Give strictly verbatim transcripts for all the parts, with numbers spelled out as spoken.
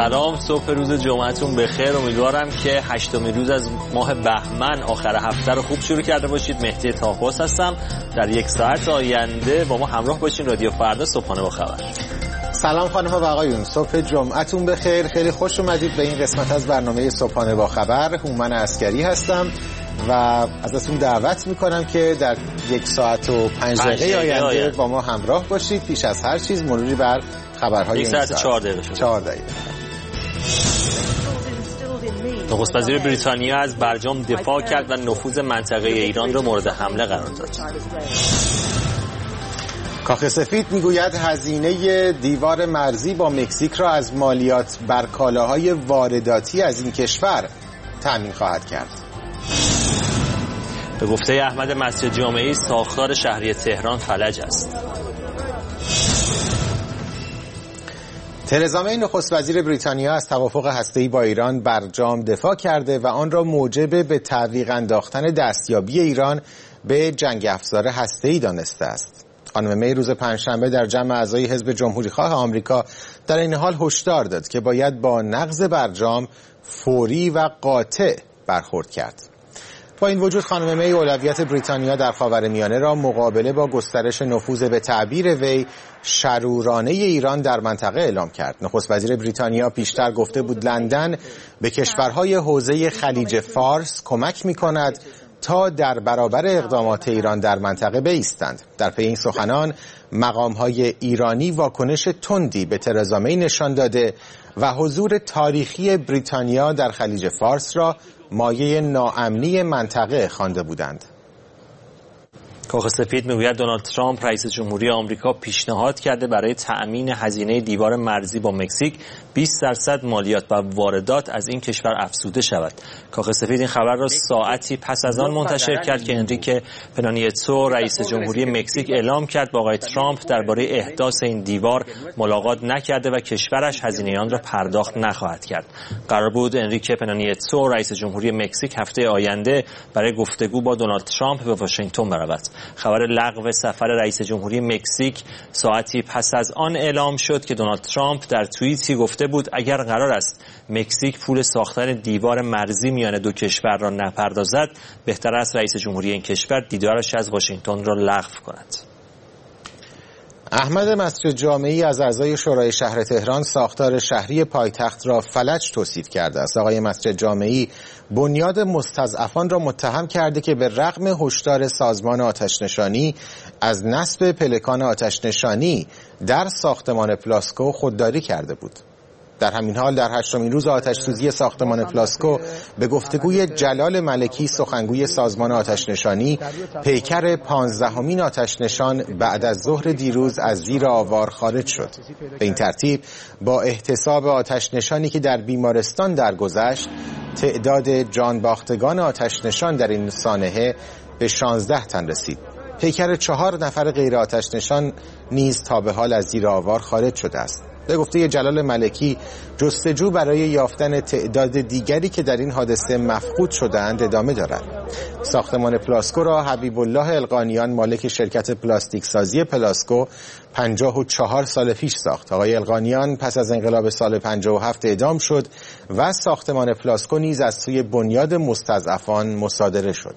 سلام، صبح روز جمعتون بخیر. امیدوارم که هشتمین روز از ماه بهمن آخر هفته رو خوب شروع کرده باشید. مهدی طاهوس هستم. در یک ساعت آینده با ما همراه باشین. رادیو فردا صبحانه با خبر. سلام خانم و آقایون، صبح جمعتون بخیر. خیلی خوش اومدید به این قسمت از برنامه صبحانه با خبر. هومن عسکری هستم و ازتون دعوت میکنم که در یک ساعت و پنج دقیقه آینده آید. با ما همراه باشید. پیش از هر چیز مروری بر خبرهای این ساعت چهار دقیقه شد. چهار دقیقه. نخست وزیر بریتانیا از برجام دفاع کرد و نفوذ منطقه ایران را مورد حمله قرار داد. کاخ سفید میگوید هزینه دیوار مرزی با مکزیک را از مالیات بر کالاهای وارداتی از این کشور تامین خواهد کرد. به گفته احمد مسجد جامعی، ساختار شهری تهران فلج است. ترزا می نخست وزیر بریتانیا از توافق هسته‌ای با ایران برجام دفاع کرده و آن را موجب به تعویق انداختن دستیابی ایران به جنگ افزار هسته‌ای دانسته است. خانم می روز پنجشنبه در جمع اعضای حزب جمهوریخواه آمریکا در این حال هشدار داد که باید با نقض برجام فوری و قاطع برخورد کرد. با این وجود خانم می اولویت بریتانیا در خاورمیانه را مقابله با گسترش نفوذ به تعبیر وی شرورانه ایران در منطقه اعلام کرد. نخست وزیر بریتانیا پیشتر گفته بود لندن به کشورهای حوزه خلیج فارس کمک می‌کند تا در برابر اقدامات ایران در منطقه بایستند. در پی این سخنان مقام‌های ایرانی واکنش تندی به ترزا می نشان داده و حضور تاریخی بریتانیا در خلیج فارس را مایه ناامنی منطقه خوانده بودند. کاخ سفید میگوید دونالد ترامپ رئیس جمهوری آمریکا پیشنهاد کرده برای تأمین هزینه دیوار مرزی با مکزیک بیست درصد مالیات بر واردات از این کشور افزوده شود. کاخ سفید این خبر را ساعتی پس از آن منتشر کرد که انریکه پنا نیتو رئیس جمهوری مکزیک اعلام کرد با آقای ترامپ درباره احداث این دیوار ملاقات نکرده و کشورش هزینه آن را پرداخت نخواهد کرد. قرار بود انریکه پنا نیتو رئیس جمهوری مکزیک هفته آینده برای گفتگو با دونالد ترامپ به واشنگتن برود. خبر لغو سفر رئیس جمهوری مکزیک ساعتی پس از آن اعلام شد که دونالد ترامپ در توییتی گفته بود اگر قرار است مکزیک پول ساختن دیوار مرزی میان دو کشور را نپردازد، بهتر است رئیس جمهوری این کشور دیدارش از واشنگتن را لغو کند. احمد مسجد جامعی از اعضای شورای شهر تهران ساختار شهری پایتخت را فلج توصیف کرده است. آقای مسجد جامعی بنیاد مستضعفان را متهم کرده که به رغم هشدار سازمان آتش‌نشانی از نصب پلکان آتش‌نشانی در ساختمان پلاسکو خودداری کرده بود. در همین حال در هشتمین روز آتش‌سوزی ساختمان پلاسکو به گفتگوی جلال ملکی سخنگوی سازمان آتش‌نشانی، پیکر پانزدهمین آتش‌نشان بعد از ظهر دیروز از زیر آوار خارج شد. به این ترتیب با احتساب آتش‌نشانی که در بیمارستان درگذشت، تعداد جانباختگان آتش‌نشان در این سانحه به شانزده تن رسید. پیکر چهار نفر غیر آتش‌نشان نیز تا به حال از زیر آوار خارج شده است. به گفته جلال ملکی جستجو برای یافتن تعداد دیگری که در این حادثه مفقود شدند ادامه دارد. ساختمان پلاسکو را حبیب الله القانیان مالک شرکت پلاستیک سازی پلاسکو پنجاه و چهار سال پیش ساخت. آقای القانیان پس از انقلاب سال پنجاه و هفت اعدام شد و ساختمان پلاسکو نیز از سوی بنیاد مستضعفان مصادره شد.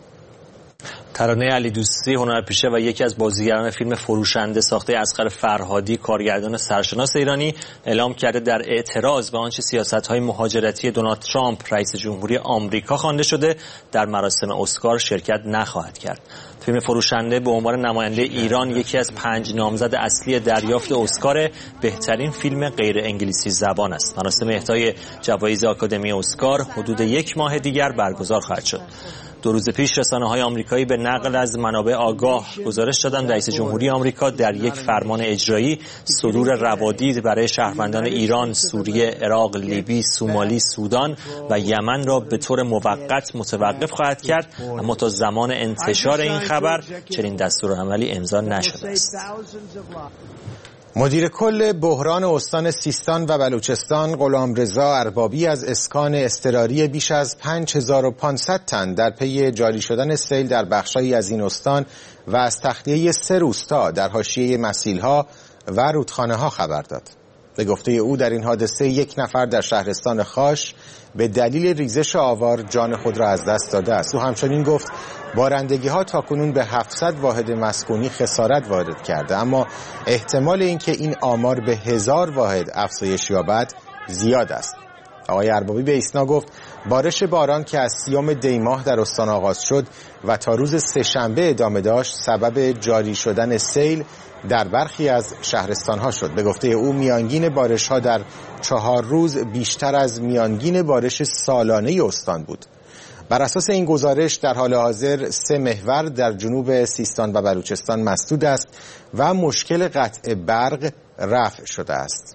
ترانه علی دوستی هنرپیشه و یکی از بازیگران فیلم فروشنده ساخته اصغر فرهادی، کارگردان سرشناس ایرانی، اعلام کرده در اعتراض به آنچه سیاست‌های مهاجرتی دونالد ترامپ رئیس جمهوری آمریکا خوانده شده در مراسم اسکار شرکت نخواهد کرد. فیلم فروشنده به عنوان نماینده ایران یکی از پنج نامزد اصلی دریافت اسکار بهترین فیلم غیر انگلیسی زبان است. مراسم اهدای جوایز آکادمی اسکار حدود یک ماه دیگر برگزار خواهد شد. دو روز پیش رسانه‌های آمریکایی به نقل از منابع آگاه گزارش دادند رئیس جمهوری آمریکا در یک فرمان اجرایی صدور روادید برای شهروندان ایران، سوریه، عراق، لیبی، سومالی، سودان و یمن را به طور موقت متوقف خواهد کرد، اما تا زمان انتشار این خبر چنین دستورالعملی امضا نشده است. مدیر کل بحران استان سیستان و بلوچستان غلامرضا اربابی از اسکان اضطراری بیش از پنج هزار و پانصد تن در پی جاری شدن سیل در بخشایی از این استان و از تخلیه سه روستا در حاشیه مسیلها و رودخانه‌ها خبر داد. به گفته او در این حادثه یک نفر در شهرستان خاش به دلیل ریزش آوار جان خود را از دست داده است. او همچنین گفت بارندگی‌ها تاکنون به هفتصد واحد مسکونی خسارت وارد کرده، اما احتمال اینکه این آمار به هزار واحد افزایش یابد زیاد است. آقای اربابی به ایسنا گفت بارش باران که از سیوم دی ماه در استان آغاز شد و تا روز سه‌شنبه ادامه داشت سبب جاری شدن سیل در برخی از شهرستان‌ها شد. به گفته او میانگین بارش‌ها در چهار روز بیشتر از میانگین بارش سالانه استان بود. بر اساس این گزارش در حال حاضر سه محور در جنوب سیستان و بلوچستان مسدود است و مشکل قطع برق رفع شده است.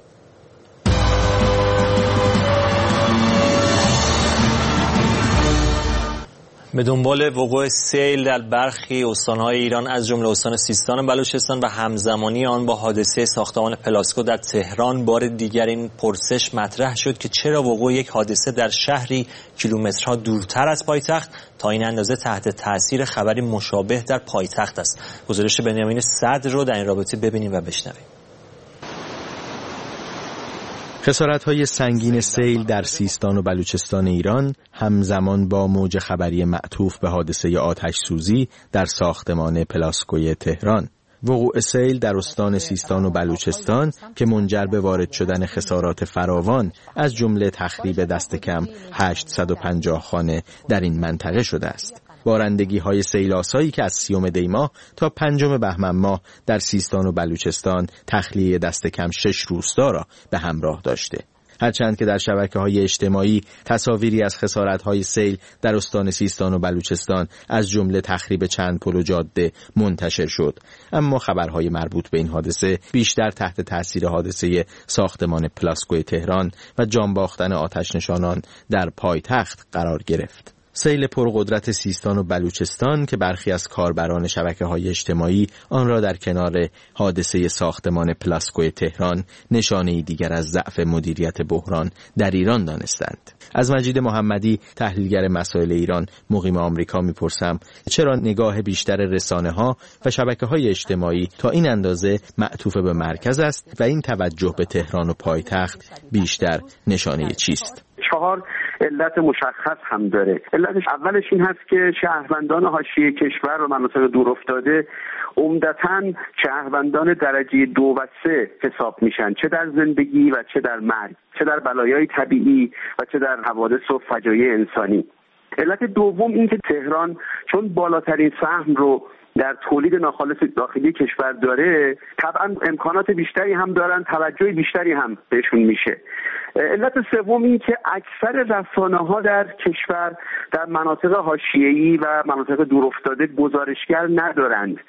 به دنبال وقوع سیل در برخی استان‌های ایران از جمله استان سیستان و بلوچستان و همزمانی آن با حادثه ساختمان پلاسکو در تهران، بار دیگر این پرسش مطرح شد که چرا وقوع یک حادثه در شهری کیلومترها دورتر از پایتخت تا این اندازه تحت تاثیر خبری مشابه در پایتخت است. گزارش بنیامین صدر رو در این رابطه ببینیم و بشنویم. خسارت‌های سنگین سیل در سیستان و بلوچستان ایران همزمان با موج خبری معطوف به حادثه آتش سوزی در ساختمان پلاسکوی تهران. وقوع سیل در استان سیستان و بلوچستان که منجر به وارد شدن خسارات فراوان از جمله تخریب دست کم هشتصد و پنجاه خانه در این منطقه شده است. بارندگی های سیلاسایی که از سیوم دی ماه تا پنجم بهمن ماه در سیستان و بلوچستان تخلیه دست کم شش روستا را به همراه داشته. هرچند که در شبکه‌های اجتماعی تصاویری از خسارت‌های سیل در استان سیستان و بلوچستان از جمله تخریب چند پل و جاده منتشر شد، اما خبرهای مربوط به این حادثه بیشتر تحت تاثیر حادثه ساختمان پلاسکوی تهران و جان باختن آتش نشانان در پایتخت قرار گرفت. سیل پرقدرت سیستان و بلوچستان که برخی از کاربران شبکه‌های اجتماعی آن را در کنار حادثه ساختمان پلاسکوی تهران نشانه‌ای دیگر از ضعف مدیریت بحران در ایران دانستند. از مجید محمدی، تحلیلگر مسائل ایران مقیم آمریکا، میپرسم چرا نگاه بیشتر رسانه‌ها و شبکه‌های اجتماعی تا این اندازه معطوف به مرکز است و این توجه به تهران و پایتخت بیشتر نشانه چیست؟ چهار علت مشخص هم داره. علتش اولش این هست که شهروندان حاشیه کشور و مناطق دورافتاده عمدتاً شهروندان درجه دو و سه حساب میشن، چه در زندگی و چه در مرگ، چه در بلایای طبیعی و چه در حوادث و فجایع انسانی. علت دوم این که تهران چون بالاترین سهم رو در تولید ناخالص داخلی کشور داره، طبعا امکانات بیشتری هم دارن، توجه بیشتری هم بهشون میشه. علت سوم این که اکثر رسانه‌ها در کشور در مناطق حاشیه‌ای و مناطق دورافتاده گزارشگر ندارند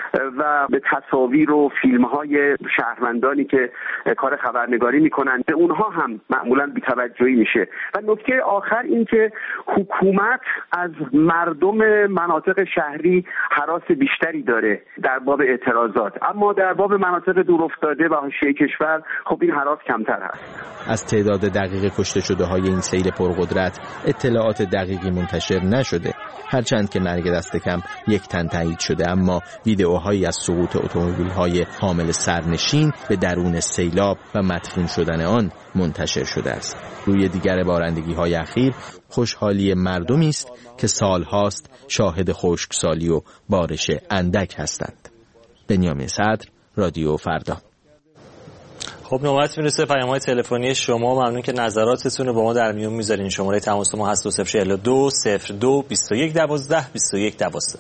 و به تصاویر و فیلم‌های شهروندانی که کار خبرنگاری میکنند به اونها هم معمولاً بی‌توجهی میشه. و نکته آخر این که حکومت از مردم مناطق شهری هراس بیشتری داره در باب اعتراضات، اما در باب مناطق دورافتاده و حاشیه کشور خب این هراس کمتر هست. از تعداد دقیق کشته شده های این سیل پرقدرت اطلاعات دقیقی منتشر نشده، هرچند که مرگ دست کم یک تن تایید شده، اما ویدئوهایی از سقوط اتومبیل‌های حامل سرنشین به درون سیلاب و مدفون شدن آن منتشر شده است. روی دیگر بارندگی‌های اخیر خوشحالی مردمی است که سالهاست شاهد خشکسالی و بارش اندک هستند. بنیامین صدر، رادیو فردا. خب نوبت میرسه پیام‌های تلفنی شما. ممنون که نظراتتون رو با ما در میون میذارین. شماره تماس ما هست دو صفر چهل و دو صفر دو بیست و یک دوازده بیست و یک دوازده.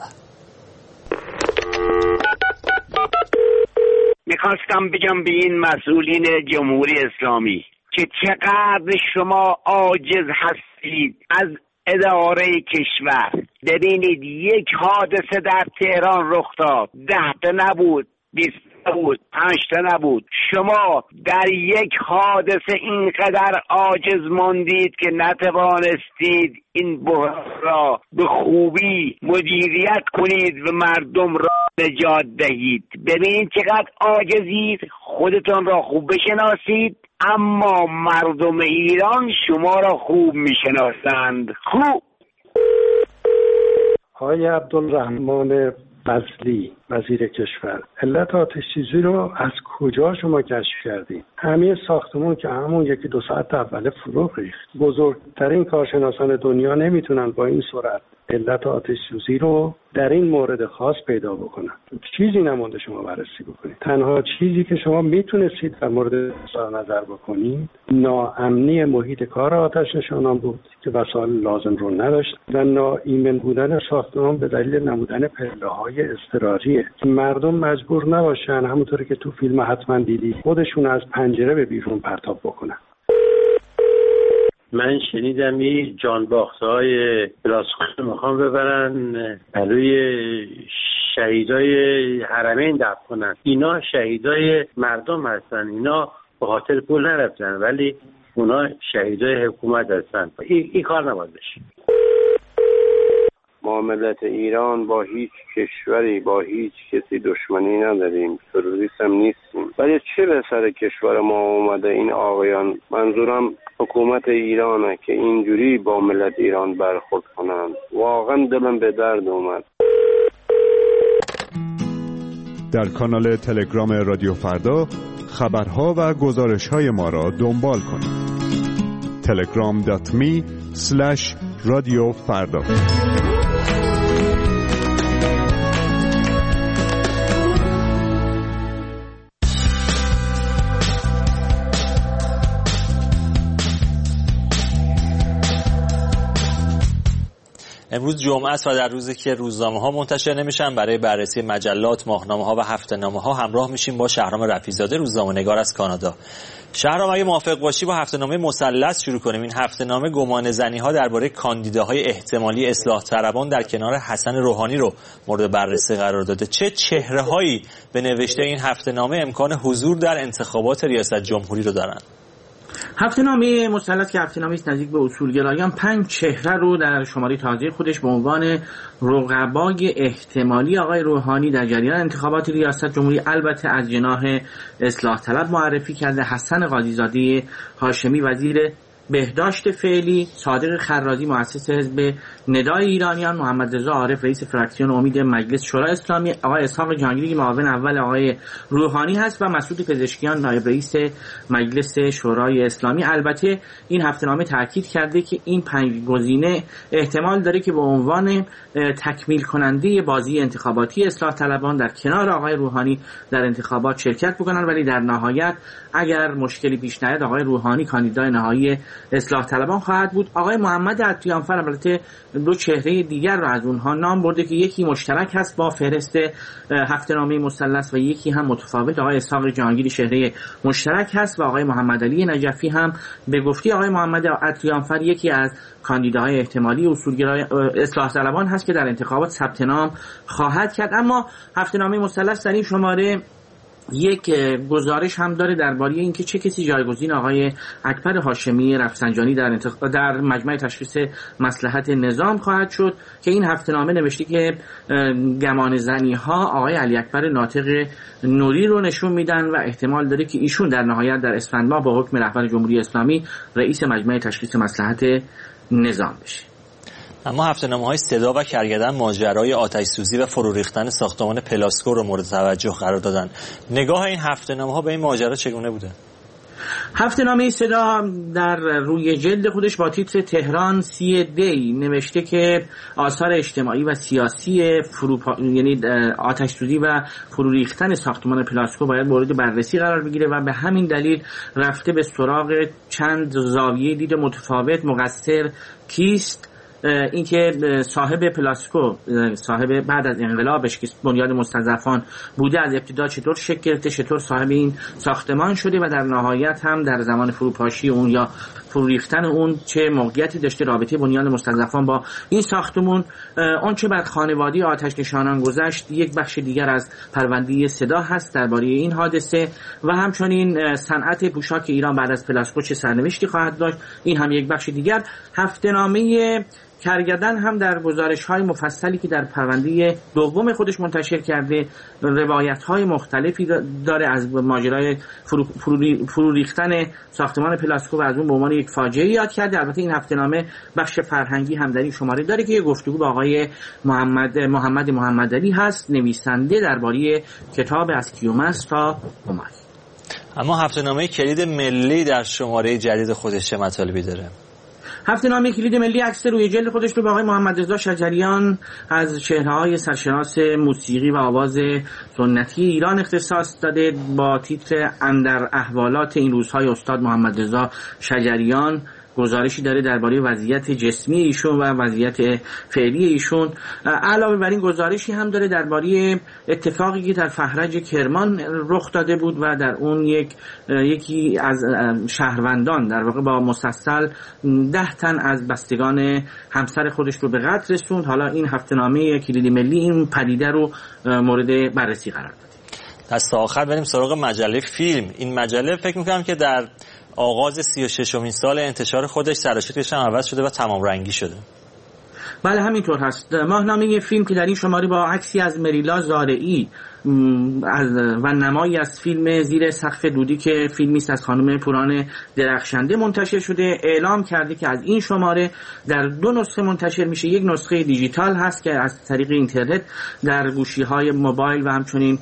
میخواستم بگم به این مسئولین جمهوری اسلامی که چقدر شما عاجز هستید از اداره کشور. ببینید یک حادثه در تهران رخ داد، ده تا نبود، بیست نبود، پنج تا نبود. شما در یک حادثه اینقدر عاجز ماندید که نتوانستید این بحران را به خوبی مدیریت کنید و مردم را نجات دهید. ببینید چقدر عاجزید، خودتان را خوب بشناسید، اما مردم ایران شما را خوب میشناسند. خوب آقای عبدالرحمن فضلی وزیر کشور، علت آتش سوزی رو از کجا شما کشف کردید؟ همه ساختمون که همون یکی دو ساعت اوله فرو ریخت. بزرگترین کارشناسان دنیا نمیتونن با این سرعت علت آتش سوزی رو در این مورد خاص پیدا بکنن. چیزی نمونده شما بررسی بکنید. تنها چیزی که شما میتونستید در مورد اظهار نظر بکنید ناامنی محیط کار آتش نشانان بود که وسایل لازم رو نداشت و ناایمن بودن ساختمان به دلیل نمودن پله‌های اضطراریه که مردم مجبور نباشن همونطوری که تو فیلم حتما دیدی خودشون از پنجره به بیرون پرتاب بکنن. من شنیدم این جانباخته‌های پلاسکو میخوان ببرن برای شهیدای حرمین دفن کنن. اینا شهیدای مردم هستن، اینا به خاطر پول نرفتن ولی اونا شهیدای حکومت هستن. این, این کار نباید بشه. ما ملت ایران با هیچ کشوری با هیچ کسی دشمنی نداریم، تروریست هم نیستیم، ولی چه به سر کشور ما اومده این آقایان؟ منظورم حکومت ایرانه که اینجوری با ملت ایران برخورد کنن. واقعا دلم به درد اومد. در کانال تلگرام رادیو فردا خبرها و گزارش‌های ما را دنبال کنید. تلگرام دات می اسلش رادیو فردا. امروز جمعه است و در روزی که روزنامه‌ها منتشر نمیشن برای بررسی مجلات، ماهنامه‌ها و هفته‌نامه‌ها همراه میشیم با شهرام رفیع‌زاده، روزنامه‌نگار از کانادا. شهرام، اگه موافق باشی با هفته‌نامه مثلث شروع کنیم. این هفته‌نامه گمانه‌زنی‌ها درباره کاندیداهای احتمالی اصلاح طلبان در کنار حسن روحانی رو مورد بررسی قرار داده. چه چهره‌هایی به نوشته این هفته‌نامه امکان حضور در انتخابات ریاست جمهوری رو دارن؟ هفته‌نامه مثلث که هفته‌نامه است نزدیک به اصولگرایان پنج چهره رو در شماره تازه خودش به عنوان رقبای احتمالی آقای روحانی در جریان انتخابات ریاست جمهوری البته از جناح اصلاح طلب معرفی کرده. حسن قاضی‌زاده هاشمی وزیر بهداشت فعلی، صادق خرازی مؤسس حزب ندای ایرانیان، محمد رضا عارف رئیس فراکسیون امید مجلس شورای اسلامی، آقای اسحاق جهانگیری معاون اول آقای روحانی هست و مسعود پزشکیان نایب رئیس مجلس شورای اسلامی. البته این هفته‌نامه تاکید کرده که این پنج گزینه احتمال داره که به عنوان تکمیل کننده بازی انتخاباتی اصلاح طلبان در کنار آقای روحانی در انتخابات شرکت بکنن، ولی در نهایت اگر مشکلی پیش نیاد آقای روحانی کاندیدای نهایی اصلاح طلبان خواهد بود. آقای محمد عطیانفر البته دو چهره دیگر را از اونها نام برده که یکی مشترک هست با فهرست هفته‌نامه مثلث و یکی هم متفاوت. آقای اسحاق جهانگیری چهره مشترک هست و آقای محمد علی نجفی هم به گفته آقای محمد عطیانفر یکی از کاندیداهای احتمالی اصولگرای اصلاح طلبان هست که در انتخابات ثبت نام خواهد کرد. اما هفته‌نامه مثلث در این شماره یک گزارش هم داره درباره اینکه چه کسی جایگزین آقای اکبر هاشمی رفسنجانی در انتخاب در مجمع تشخیص مصلحت نظام خواهد شد که این هفته‌نامه نوشته که گمان زنی ها آقای علی اکبر ناطق نوری رو نشون میدن و احتمال داره که ایشون در نهایت در اسفند ماه با حکم رهبر جمهوری اسلامی رئیس مجمع تشخیص مصلحت نظام بشه. اما هفته‌نامه‌های صدا و کرگدن ماجرای آتش‌سوزی و فرو ریختن ساختمان پلاسکو رو مورد توجه قرار دادن. نگاه این هفته‌نامه‌ها به این ماجرا چگونه بوده؟ هفته‌نامه صدا در روی جلد خودش با تیتر تهران سی دی نوشته که آثار اجتماعی و سیاسی فروپا... یعنی آتش سوزی و فرو ریختن ساختمان پلاسکو باید مورد بررسی قرار بگیره و به همین دلیل رفته به سراغ چند زاویه دید متفاوت. مقصر کیست؟ اینکه صاحب پلاسکو صاحب بعد از انقلابش که بنیاد مستضعفان بوده از ابتدا چطور شکل گرفته، چطور صاحب این ساختمان شده و در نهایت هم در زمان فروپاشی اون یا فرو ریختن اون چه موقعیتی داشته رابطه بنیاد مستضعفان با این ساختمان. اون چه بر خانواده آتش نشانان گذشت یک بخش دیگر از پرونده صدا هست درباره این حادثه و همچنین صنعت پوشاک ایران بعد از پلاسکو چه سرنوشتی خواهد داشت، این هم یک بخش دیگر. هفته‌نامه کرگدن هم در گزارش‌های مفصلی که در پرونده دوم خودش منتشر کرده روایت‌های مختلفی داره از ماجرای فرو, فرو, فرو ریختن ساختمان پلاسکو و از اون به عنوان یک فاجعه یاد کرده. البته این هفته‌نامه بخش فرهنگی هم در این شماره داره که یه گفتگو با آقای محمد محمد محمدعلی هست، نویسنده درباره کتاب از کیومرث تا هومر. اما هفته‌نامه کلید ملی در شماره جدید خودش چه مطالبی داره؟ هفته‌نامه کلید ملی عکس روی جلد خودش رو به آقای محمد رضا شجریان از چهره‌های سرشناس موسیقی و آواز سنتی ایران اختصاص داده با تیتر اندر احوالات این روزهای استاد محمد رضا شجریان. گزارشی داره درباره وضعیت جسمی ایشون و وضعیت فعلی ایشون. علاوه بر این گزارشی هم داره درباره اتفاقی که در فهرج کرمان رخ داده بود و در اون یک یکی از شهروندان در واقع با مسلسل ده تن از بستگان همسر خودش رو به قتل رسوند. حالا این هفته‌نامه کلیدی ملی این پدیده رو مورد بررسی قرار داد. دست آخر بریم سراغ مجله فیلم. این مجله فکر می‌کنم که در آغاز سی و ششمین سال انتشار خودش سرشکلش هم عوض شده و تمام رنگی شده. بله همینطور هست. ماهنامه فیلم که در این شماره با عکسی از مریلا زارعی و نمایی از فیلم زیر سقف دودی که فیلمی است از خانم پوران درخشنده منتشر شده، اعلام کرده که از این شماره در دو نسخه منتشر میشه. یک نسخه دیجیتال هست که از طریق اینترنت در گوشی‌های موبایل و همچنین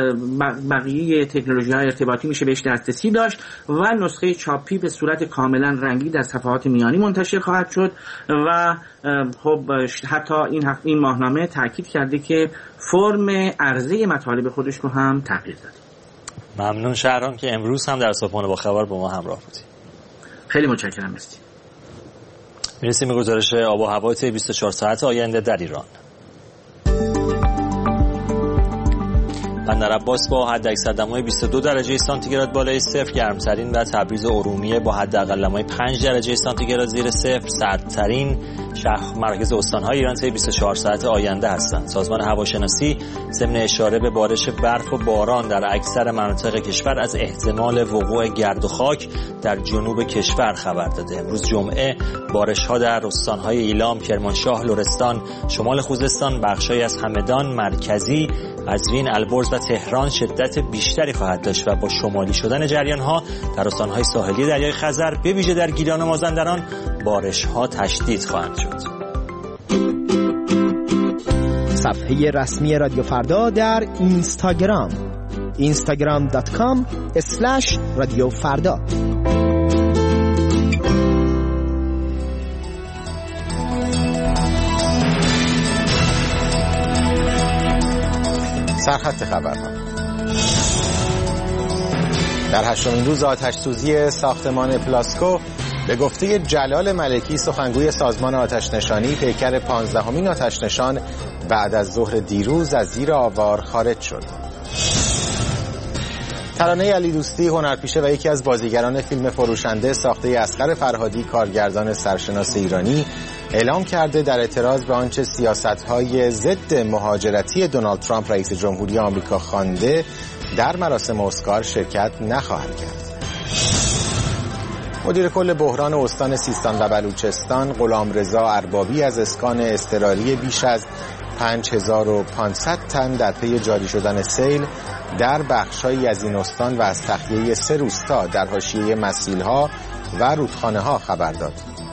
بقیه تکنولوژی‌های ارتباطی میشه بهش دسترسی داشت و نسخه چاپی به صورت کاملا رنگی در صفحات میانی منتشر خواهد شد و خب حتی این این ماهنامه تاکید کرده که فرم عرضه مطالب خودش رو هم تغییر داده. ممنون شهرام که امروز هم در صبحانه با خبر با ما همراه بودی. خیلی متشکرم. مرسی. میرسیم به گزارش آب و هوا طی بیست و چهار ساعت آینده در ایران. بندر عباس با حداکثر دمای بیست و دو درجه سانتیگراد بالای صفر گرمترین و تبریز و ارومیه با حداقل دمای پنج درجه سانتیگراد زیر صفر سردترین شهر مرکز استان‌های ایران طی بیست و چهار ساعت آینده هستند. سازمان هواشناسی ضمن اشاره به بارش برف و باران در اکثر مناطق کشور از احتمال وقوع گرد و خاک در جنوب کشور خبر داده. امروز جمعه بارش‌ها در استان‌های ایلام، کرمانشاه، لرستان، شمال خوزستان، بخش‌هایی از همدان، مرکزی، قزوین، البرز و تهران شدت بیشتری خواهد داشت و با شمالی شدن جریان‌ها در استان‌های ساحلی دریای خزر به ویژه در گیلان و مازندران بارش‌ها تشدید خواهند شد. صفحه رسمی رادیو فردا در اینستاگرام اینستاگرام دات کام اسلش رادیو فردا. سرخط خبرها. در هشتمین روز آتش‌سوزی ساختمان پلاسکو به گفته جلال ملکی سخنگوی سازمان آتش‌نشانی پیکر پانزدهمین آتش‌نشان بعد از ظهر دیروز از زیر آوار خارج شد. ترانه علی دوستی هنرپیشه و یکی از بازیگران فیلم فروشنده ساخته اصغر فرهادی کارگردان سرشناس ایرانی اعلام کرده در اعتراض به آنچه سیاست‌های ضد مهاجرتی دونالد ترامپ رئیس جمهوری آمریکا خوانده در مراسم اسکار شرکت نخواهد کرد. مدیر کل بحران استان سیستان و بلوچستان غلامرضا اربابی از اسکان اضطراری بیش از پنج هزار و پانصد تن در پی جاری شدن سیل در بخش‌هایی از این استان و از تخلیه سه روستا در حاشیه مسیل‌ها و رودخانه‌ها خبر داد.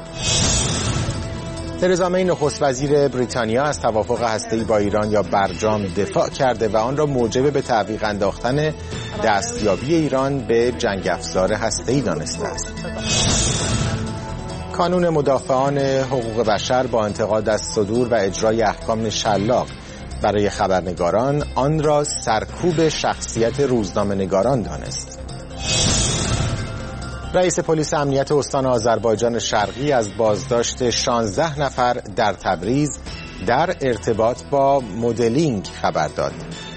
ترزا می نخست وزیر بریتانیا از توافق هسته‌ای با ایران یا برجام دفاع کرده و آن را موجب به تعویق انداختن دستیابی ایران به جنگ افزار هسته‌ای دانسته است. کانون مدافعان حقوق بشر با انتقاد از صدور و اجرای احکام شلاق برای خبرنگاران آن را سرکوب شخصیت روزنامه‌نگاران دانست. رئیس پلیس امنیت استان آذربایجان شرقی از بازداشت شانزده نفر در تبریز در ارتباط با مدلینگ خبر داد.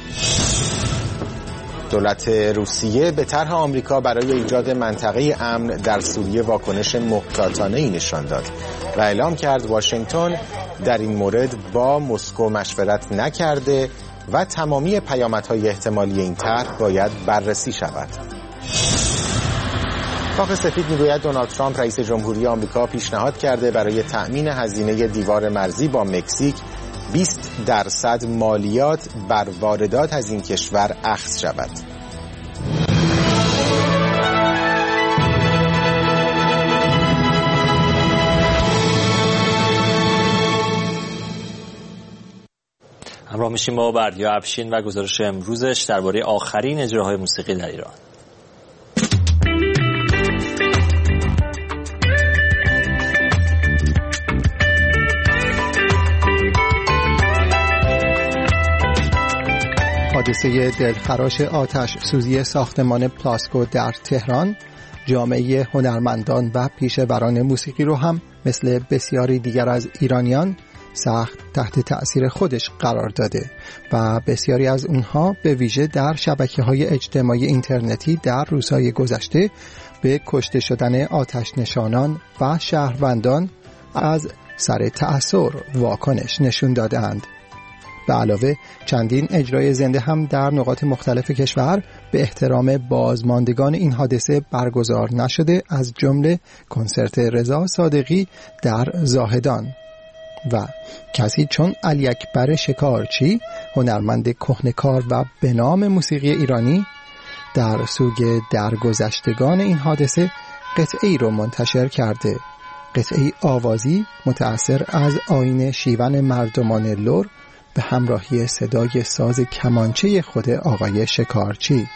دولت روسیه به طرح آمریکا برای ایجاد منطقه امن در سوریه واکنش محتاطانه‌ای نشان داد و اعلام کرد واشنگتن در این مورد با مسکو مشورت نکرده و تمامی پیامدهای احتمالی این طرح باید بررسی شود. کاخ سفید میگوید دونالد ترامپ رئیس جمهوری آمریکا پیشنهاد کرده برای تأمین هزینه دیوار مرزی با مکزیک بیست درصد مالیات بر واردات از این کشور اخذ شود. همراه میشیم با بردیا افشین و گزارش امروزش درباره آخرین اجراهای موسیقی در ایران. حادثه دلخراش آتش سوزی ساختمان پلاسکو در تهران جامعه هنرمندان و پیشوران موسیقی رو هم مثل بسیاری دیگر از ایرانیان سخت تحت تأثیر خودش قرار داده و بسیاری از اونها به ویژه در شبکه‌های اجتماعی اینترنتی در روزهای گذشته به کشته شدن آتش نشانان و شهروندان از سر تأثیر واکنش نشون دادند. به علاوه چندین اجرای زنده هم در نقاط مختلف کشور به احترام بازماندگان این حادثه برگزار نشده، از جمله کنسرت رضا صادقی در زاهدان. و کسی چون علی اکبر شکارچی، هنرمند کهنه‌کار و به نام موسیقی ایرانی، در سوگ درگذشتگان این حادثه قطعه‌ای رو منتشر کرده، قطعه‌ای آوازی متأثر از آیین شیون مردمان لر به همراهی صدای ساز کمانچه خود آقای شکارچی.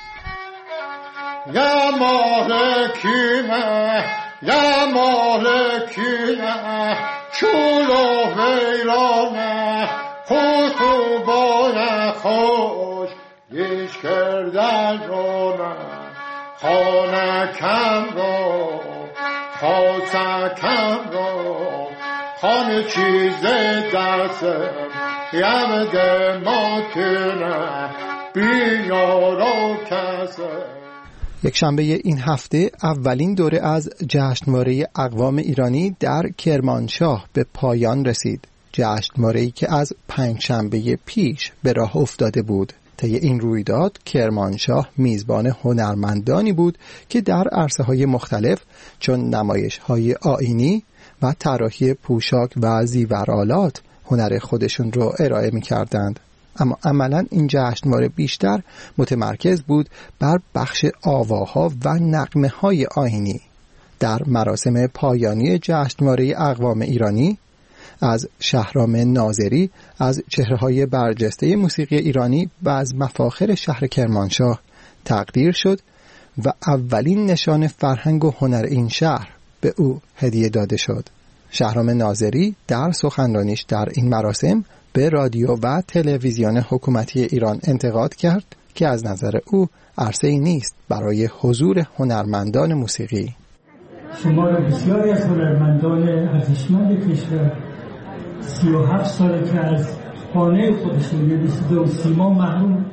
یا مالکیمه یا مالکیمه چولو ویرانه خودتو باید خوش گیش کردن رونه خانه کم رو خواسته کم رو خانه چیز دستم یمده ماتونه بیارو کسه. یک شنبه این هفته اولین دوره از جشنواره اقوام ایرانی در کرمانشاه به پایان رسید. جشنواره‌ای که از پنج شنبه پیش به راه افتاده بود. طی این رویداد کرمانشاه میزبان هنرمندانی بود که در عرصه‌های مختلف چون نمایش‌های آیینی و طراحی پوشاک و زیورآلات هنر خودشون رو ارائه می‌کردند. اما عملاً این جشنواره بیشتر متمرکز بود بر بخش آواها و نغمه‌های آیینی. در مراسم پایانی جشنواره اقوام ایرانی از شهرام ناظری از چهره‌های برجسته موسیقی ایرانی و از مفاخر شهر کرمانشاه تقدیر شد و اولین نشان فرهنگ و هنر این شهر به او هدیه داده شد. شهرام ناظری در سخنرانیش در این مراسم به رادیو و تلویزیون حکومتی ایران انتقاد کرد که از نظر او عرصه‌ای نیست برای حضور هنرمندان موسیقی. شما را بسیاری از هنرمندان ارزشمند کشور سی و هفت ساله که از خانه خودشون به صدا و سیما محروم،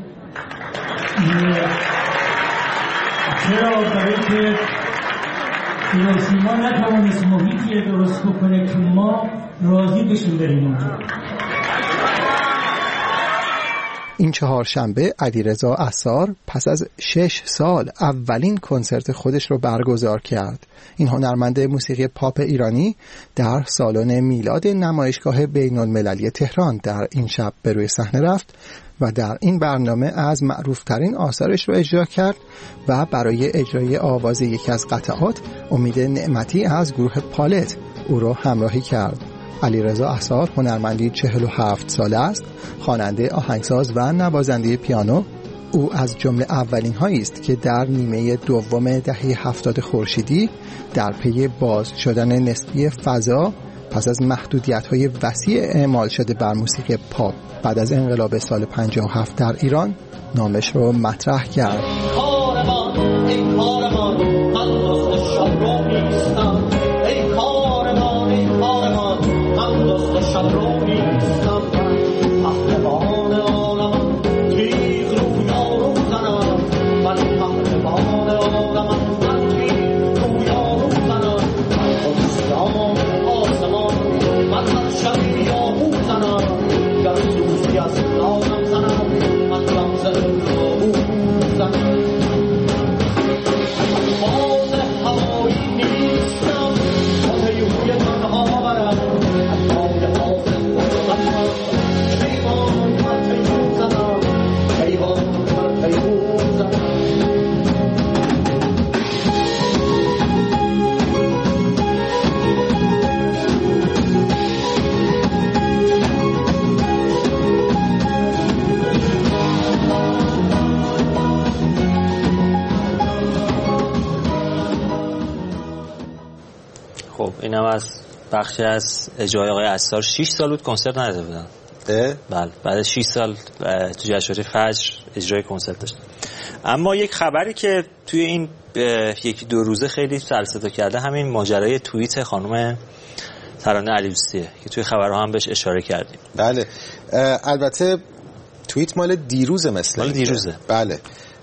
چرا؟ برای که صدا و سیما نتوانست محیطی درست بکنه که ما راضی بشیم بریم اونجا. این چهارشنبه علیرضا عصار پس از شش سال اولین کنسرت خودش رو برگزار کرد. این هنرمند موسیقی پاپ ایرانی در سالن میلاد نمایشگاه بین المللی تهران در این شب به روی صحنه رفت و در این برنامه از معروفترین آثارش رو اجرا کرد و برای اجرای آواز یکی از قطعات امید نعمتی از گروه پالت او رو همراهی کرد. علیرضا عصار هنرمندی چهل و هفت ساله است، خواننده، آهنگساز و نوازنده پیانو. او از جمله اولین هایی است که در نیمه دوم دهه هفتاد خورشیدی در پی باز شدن نسبی فضا پس از محدودیت‌های وسیع اعمال شده بر موسیقی پاپ بعد از انقلاب سال پنجاه و هفت در ایران نامش رو مطرح کرد. Oh خب اینم از بخشی از اجرای آقای عصار. شش سال بود کنسرت نداده بودن. بله بعد شش سال تو جشنواره فجر اجرای کنسرت داشت. اما یک خبری که توی این یکی دو روزه خیلی سر صدا کرده همین ماجرای توییت خانم ترانه علیدوستیه که توی خبرها هم بهش اشاره کردیم. بله البته توییت مال دیروزه مثل مال دیروزه. بله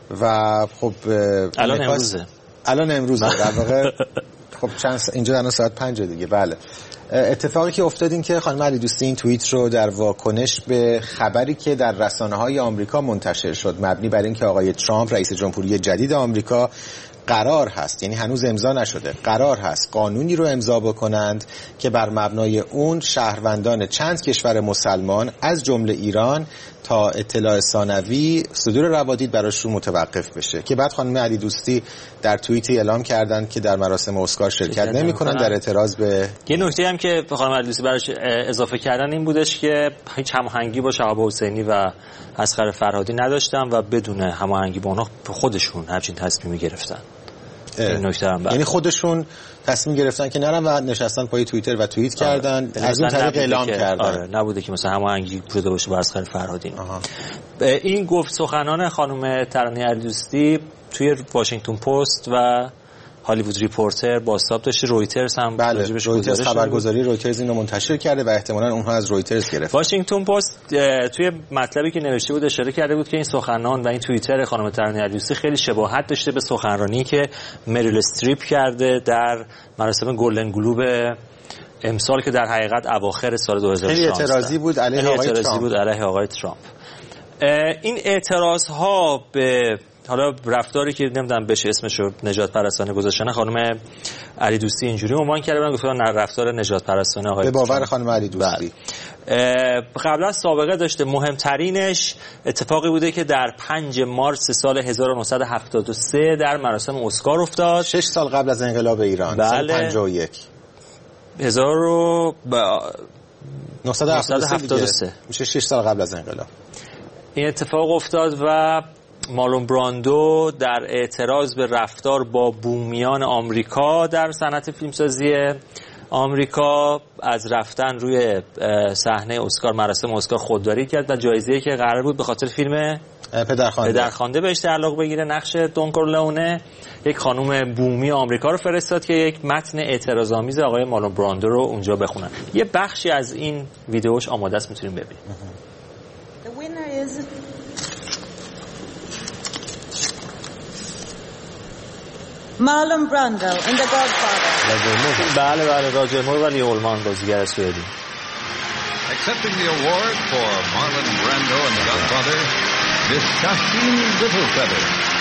و خب الان امروزه الان امروزه در واقع خب چند اینجا الان ساعت پنج دیگه. بله اتفاقی که افتاد این که خانم علیدوستی این توییت رو در واکنش به خبری که در رسانه‌های آمریکا منتشر شد مبنی بر اینکه آقای ترامپ رئیس جمهوری جدید آمریکا قرار هست، یعنی هنوز امضا نشده، قرار هست قانونی رو امضا بکنند که بر مبنای اون شهروندان چند کشور مسلمان از جمله ایران تا اطلاع ثانوی صدور روادید براشون متوقف بشه، که بعد خانم علیدوستی در توییتی اعلام کردند که در مراسم اسکار شرکت نمی‌کنن در اعتراض به یه نکته هم که خانم علیدوستی براش اضافه کردن این بودش که هیچ هماهنگی با شهاب حسینی و اصغر فرهادی نداشتن و بدون هماهنگی با اونها خودشون همچین تصمیمی گرفتن. این نکته هم یعنی خودشون تصمیم گرفتن که نرن و نشستن پای توییتر و توییت آه. کردن از اون طریق اعلام کردن. آره نبوده که مثلا هماهنگی شده باشه با اصغر فرهادی. این گفت سخنان خانم ترانه علیدوستی توی واشنگتن پست و هالیوود ریپورتر بازتاب داشته، رویترز هم بله رویترز خبرگزاری رویترز اینو منتشر کرده و احتمالاً اونها از رویترز گرفت. واشنگتن پست توی مطلبی که نوشته بود اشاره کرده بود که این سخنان و این توییتر خانم ترانه علیدوستی خیلی شباهت داشته به سخنرانی که مریل استریپ کرده در مراسم گلدن گلوب امسال که در حقیقت اواخر سال دو هزار و شانزده خیلی اعتراضی بود علیه آقای ترامپ. بود علیه آقای ترامپ. این اعتراض ها به حالا رفتاری که نمیدونم بشه اسمشو نجات پرستانه گذاشتن خانم علیدوستی اینجوری عنوان کرده بودن، گفتن نه رفتار نجات پرستانه آقای به باور خانم علیدوستی قبلا سابقه داشته. مهمترینش اتفاقی بوده که در پنج مارس سال هزار و نهصد و هفتاد و سه در مراسم اسکار افتاد، شش سال قبل از انقلاب ایران. بله. سال پنجاه و یک هزار و نهصد و هفتاد و سه میشه شش سال قبل از انقلاب این اتفاق افتاد و مارلون براندو در اعتراض به رفتار با بومیان آمریکا در صنعت فیلمسازی آمریکا از رفتن روی صحنه اسکار مراسم اسکار خودداری کرد و جایزه‌ای که قرار بود به خاطر فیلم پدرخوانده پدرخوانده بهش تعلق بگیره نقش دون کورلئونه یک خانم بومی آمریکا رو فرستاد که یک متن اعتراض‌آمیز آقای مارلون براندو رو اونجا بخونن. یه بخشی از این ویدیوش آماده است، میتونیم ببینیم. Marlon Brando in The Godfather. بله بله راجر مور و لی اولمان بازیگر سوئدی. Accepting the award for Marlon Brando in The Godfather, Miss Shasheen Littlefeather.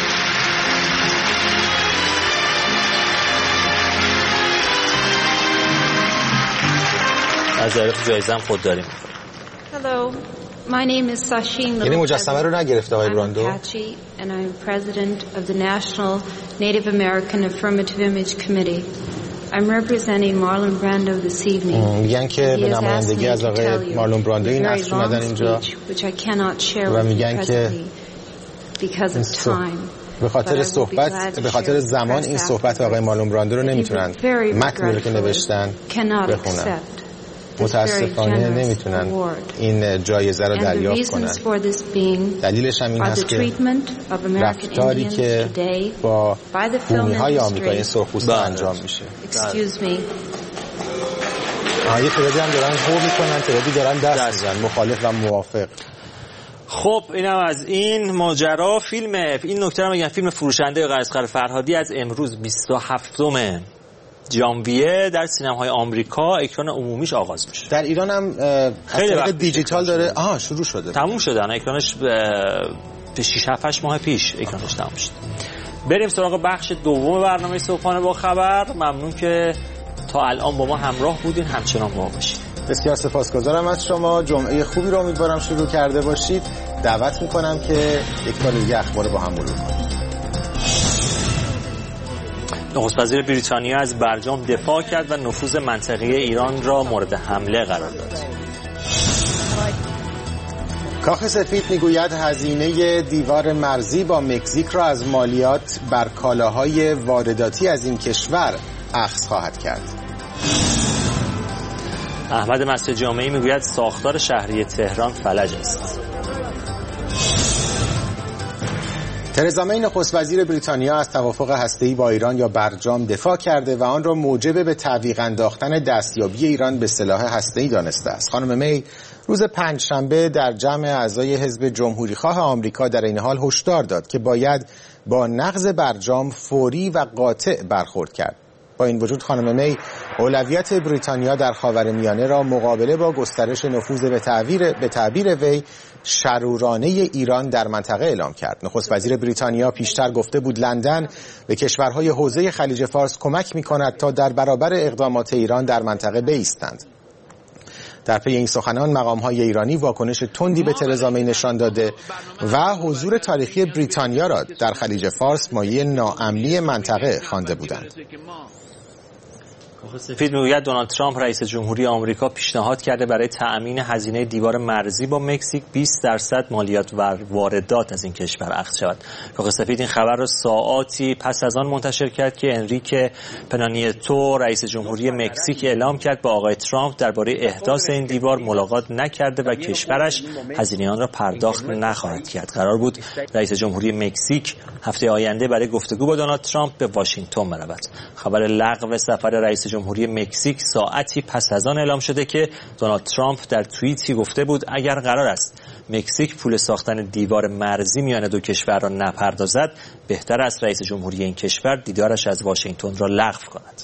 از دریافت جایزه هم خود داریم. Hello. My name is Sasheen یعنی مجسمه رو نگرفته آقای براندو. And I'm president of the National Native American Affirmative Image Committee. I'm representing Marlon Brando this evening. میگن که به نمایندگی از آقای مارلون براندو این نقش اومدن اینجا و میگن که به خاطر صحبت به خاطر زمان این صحبت آقای مارلون براندو رو نمیتونن متنی رو که نوشتن بخونن. متاسفانه نمیتونن این جایزه رو دریافت کنن. دلیلش هم این هست که رفتاری که با بومی های آمریکایی سرخپوستا انجام میشه. آه یه تعدادی هم دارن هو میکنن، تعدادی دارن دست میزنن مخالف و موافق. خب اینم از این ماجرا. فیلم این نکته رو میگن فیلم فروشنده آقای اصغر فرهادی از امروز بیست و هفتم ژانویه در سینماهای آمریکا اکران عمومیش آغاز میشه. در ایران هم خیلی وقت دیجیتال داره. آها شروع شده. تموم شده. الان اکرانش به شش هفت ماه پیش اکرانش تموم شد. بریم سراغ بخش دوم برنامه صبحانه با خبر. ممنون که تا الان با ما همراه بودین، همچنان با ما باشید. بسیار سپاسگزارم از شما. جمعه خوبی رو امیدوارم شروع کرده باشید. دعوت میکنم که یک بار دیگه اخبار با هم مرور کنیم. نخست وزیر بریتانیا از برجام دفاع کرد و نفوذ منطقه‌ای ایران را مورد حمله قرار داد. کاخ سفید میگوید هزینه دیوار مرزی با مکزیک را از مالیات بر کالاهای وارداتی از این کشور اخذ خواهد کرد. احمد مسجد جامعی میگوید ساختار شهری تهران فلج است. ترزا می نخست وزیر بریتانیا از توافق هسته‌ای با ایران یا برجام دفاع کرده و آن را موجب به تعویق انداختن دستیابی ایران به سلاح هسته‌ای دانسته است. خانم می روز پنجشنبه در جمع اعضای حزب جمهوریخواه آمریکا در این حال هشدار داد که باید با نقض برجام فوری و قاطع برخورد کرد. با این وجود خانم می اولویت بریتانیا در خاورمیانه را مقابله با گسترش نفوذ به تعبیر به تعبیر وی شرورانه ایران در منطقه اعلام کرد. نخست وزیر بریتانیا پیشتر گفته بود لندن به کشورهای حوزه خلیج فارس کمک می‌کند تا در برابر اقدامات ایران در منطقه بایستند. در پی این سخنان مقام‌های ایرانی واکنش تندی به ترزا می نشان داده و حضور تاریخی بریتانیا را در خلیج فارس مایه ناامنی منطقه خوانده بودند. سفید میگوید دونالد ترامپ رئیس جمهوری آمریکا پیشنهاد کرده برای تأمین هزینه دیوار مرزی با مکزیک بیست درصد مالیات و واردات از این کشور اخذ شود. کاخ سفید این خبر را ساعاتی پس از آن منتشر کرد که انریکه پنا نیتو رئیس جمهوری مکزیک اعلام کرد با آقای ترامپ درباره احداث این دیوار ملاقات نکرده و کشورش هزینه آن را پرداخت نخواهد کرد. قرار بود رئیس جمهوری مکزیک هفته آینده برای گفتگو با دونالد ترامپ به واشنگتن برود. خبر لغو سفر رئیس جمهوری مکزیک ساعتی پس از آن اعلام شده که دونالد ترامپ در توییتی گفته بود اگر قرار است مکزیک پول ساختن دیوار مرزی میان دو کشور را نپردازد بهتر است رئیس جمهوری این کشور دیدارش از واشنگتن را لغو کند.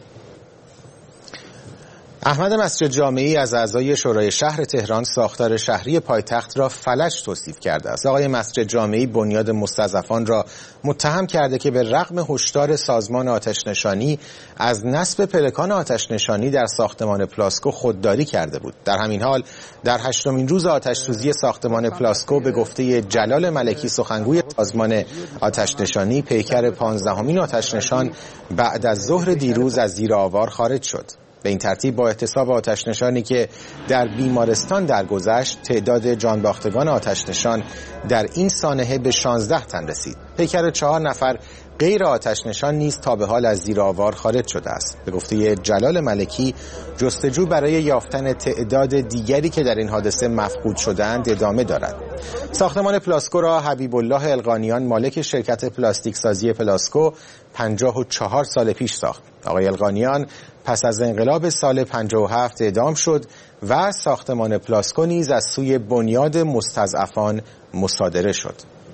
احمد مسجد جامعی از اعضای شورای شهر تهران ساختار شهری پایتخت را فلج توصیف کرده است. آقای مسجد جامعی بنیاد مستضعفان را متهم کرده که به رغم هشدار سازمان آتش‌نشانی از نصب پلکان آتش‌نشانی در ساختمان پلاسکو خودداری کرده بود. در همین حال در هشتمین روز آتش‌سوزی ساختمان پلاسکو به گفته جلال ملکی سخنگوی سازمان آتش‌نشانی پیکر پانزدهمین آتش‌نشان بعد از ظهر دیروز از زیر آوار خارج شد. به این ترتیب با احتساب آتش‌نشانی که در بیمارستان درگذشت تعداد جانباختگان آتش‌نشان در این سانحه به شانزده تن رسید. پیکر چهار نفر غیر آتش‌نشان نیز تا به حال از زیر آوار خارج شده است. به گفته جلال ملکی جستجو برای یافتن تعداد دیگری که در این حادثه مفقود شدند ادامه دارد. ساختمان پلاسکو را حبیب الله القانیان مالک شرکت پلاستیک سازی پلاسکو پنجاه و چهار سال پیش ساخت. آقای القانیان پس از انقلاب سال پنجاه و هفت اعدام شد و ساختمان پلاسکو نیز از سوی بنیاد مستضعفان مصادره شد.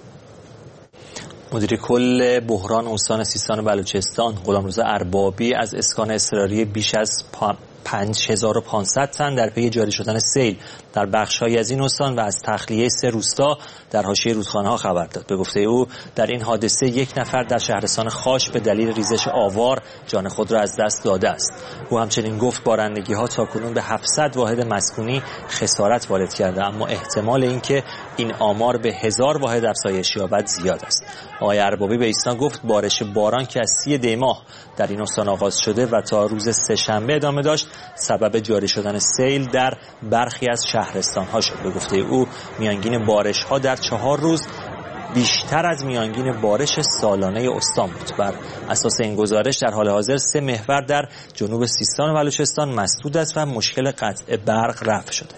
مدیر کل بحران استان سیستان و بلوچستان غلامرضا اربابی از اسکان اضطراری بیش از پنج هزار و پانصد تن در پی جاری شدن سیل در بخش‌هایی از این استان و از تخلیه سه روستا در حاشیه رودخانه‌ها خبر داد. به گفته او در این حادثه یک نفر در شهرستان خاش به دلیل ریزش آوار جان خود را از دست داده است. او همچنین گفت بارندگی‌ها تاکنون به هفتصد واحد مسکونی خسارت وارد کرده، اما احتمال اینکه این آمار به هزار واحد افزایش یابد زیاد است. آقای اربابی به ایسنا گفت بارش باران که از سی دی ماه در این استان آغاز شده و تا روز سه‌شنبه ادامه داشت سبب جاری شدن سیل در برخی از شهرستان‌ها شد. به گفته او میانگین بارش‌ها در چهار روز بیشتر از میانگین بارش سالانه استان بود. بر اساس این گزارش در حال حاضر سه محور در جنوب سیستان و بلوچستان مسدود است و مشکل قطع برق رفع شده.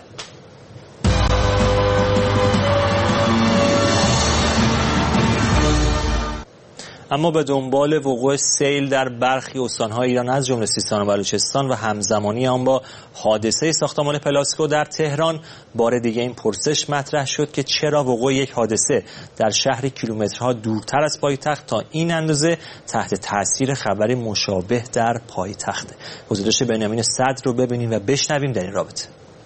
اما به دنبال وقوع سیل در برخی استان‌های ایران از جمله سیستان و بلوچستان و همزمانی آن با حادثه ساختمان پلاسکو در تهران بار دیگه این پرسش مطرح شد که چرا وقوع یک حادثه در شهری کیلومترها دورتر از پایتخت تا این اندازه تحت تاثیر خبری مشابه در پایتخت. گزارش بنیامین صدر رو ببینیم و بشنویم در این رابطه.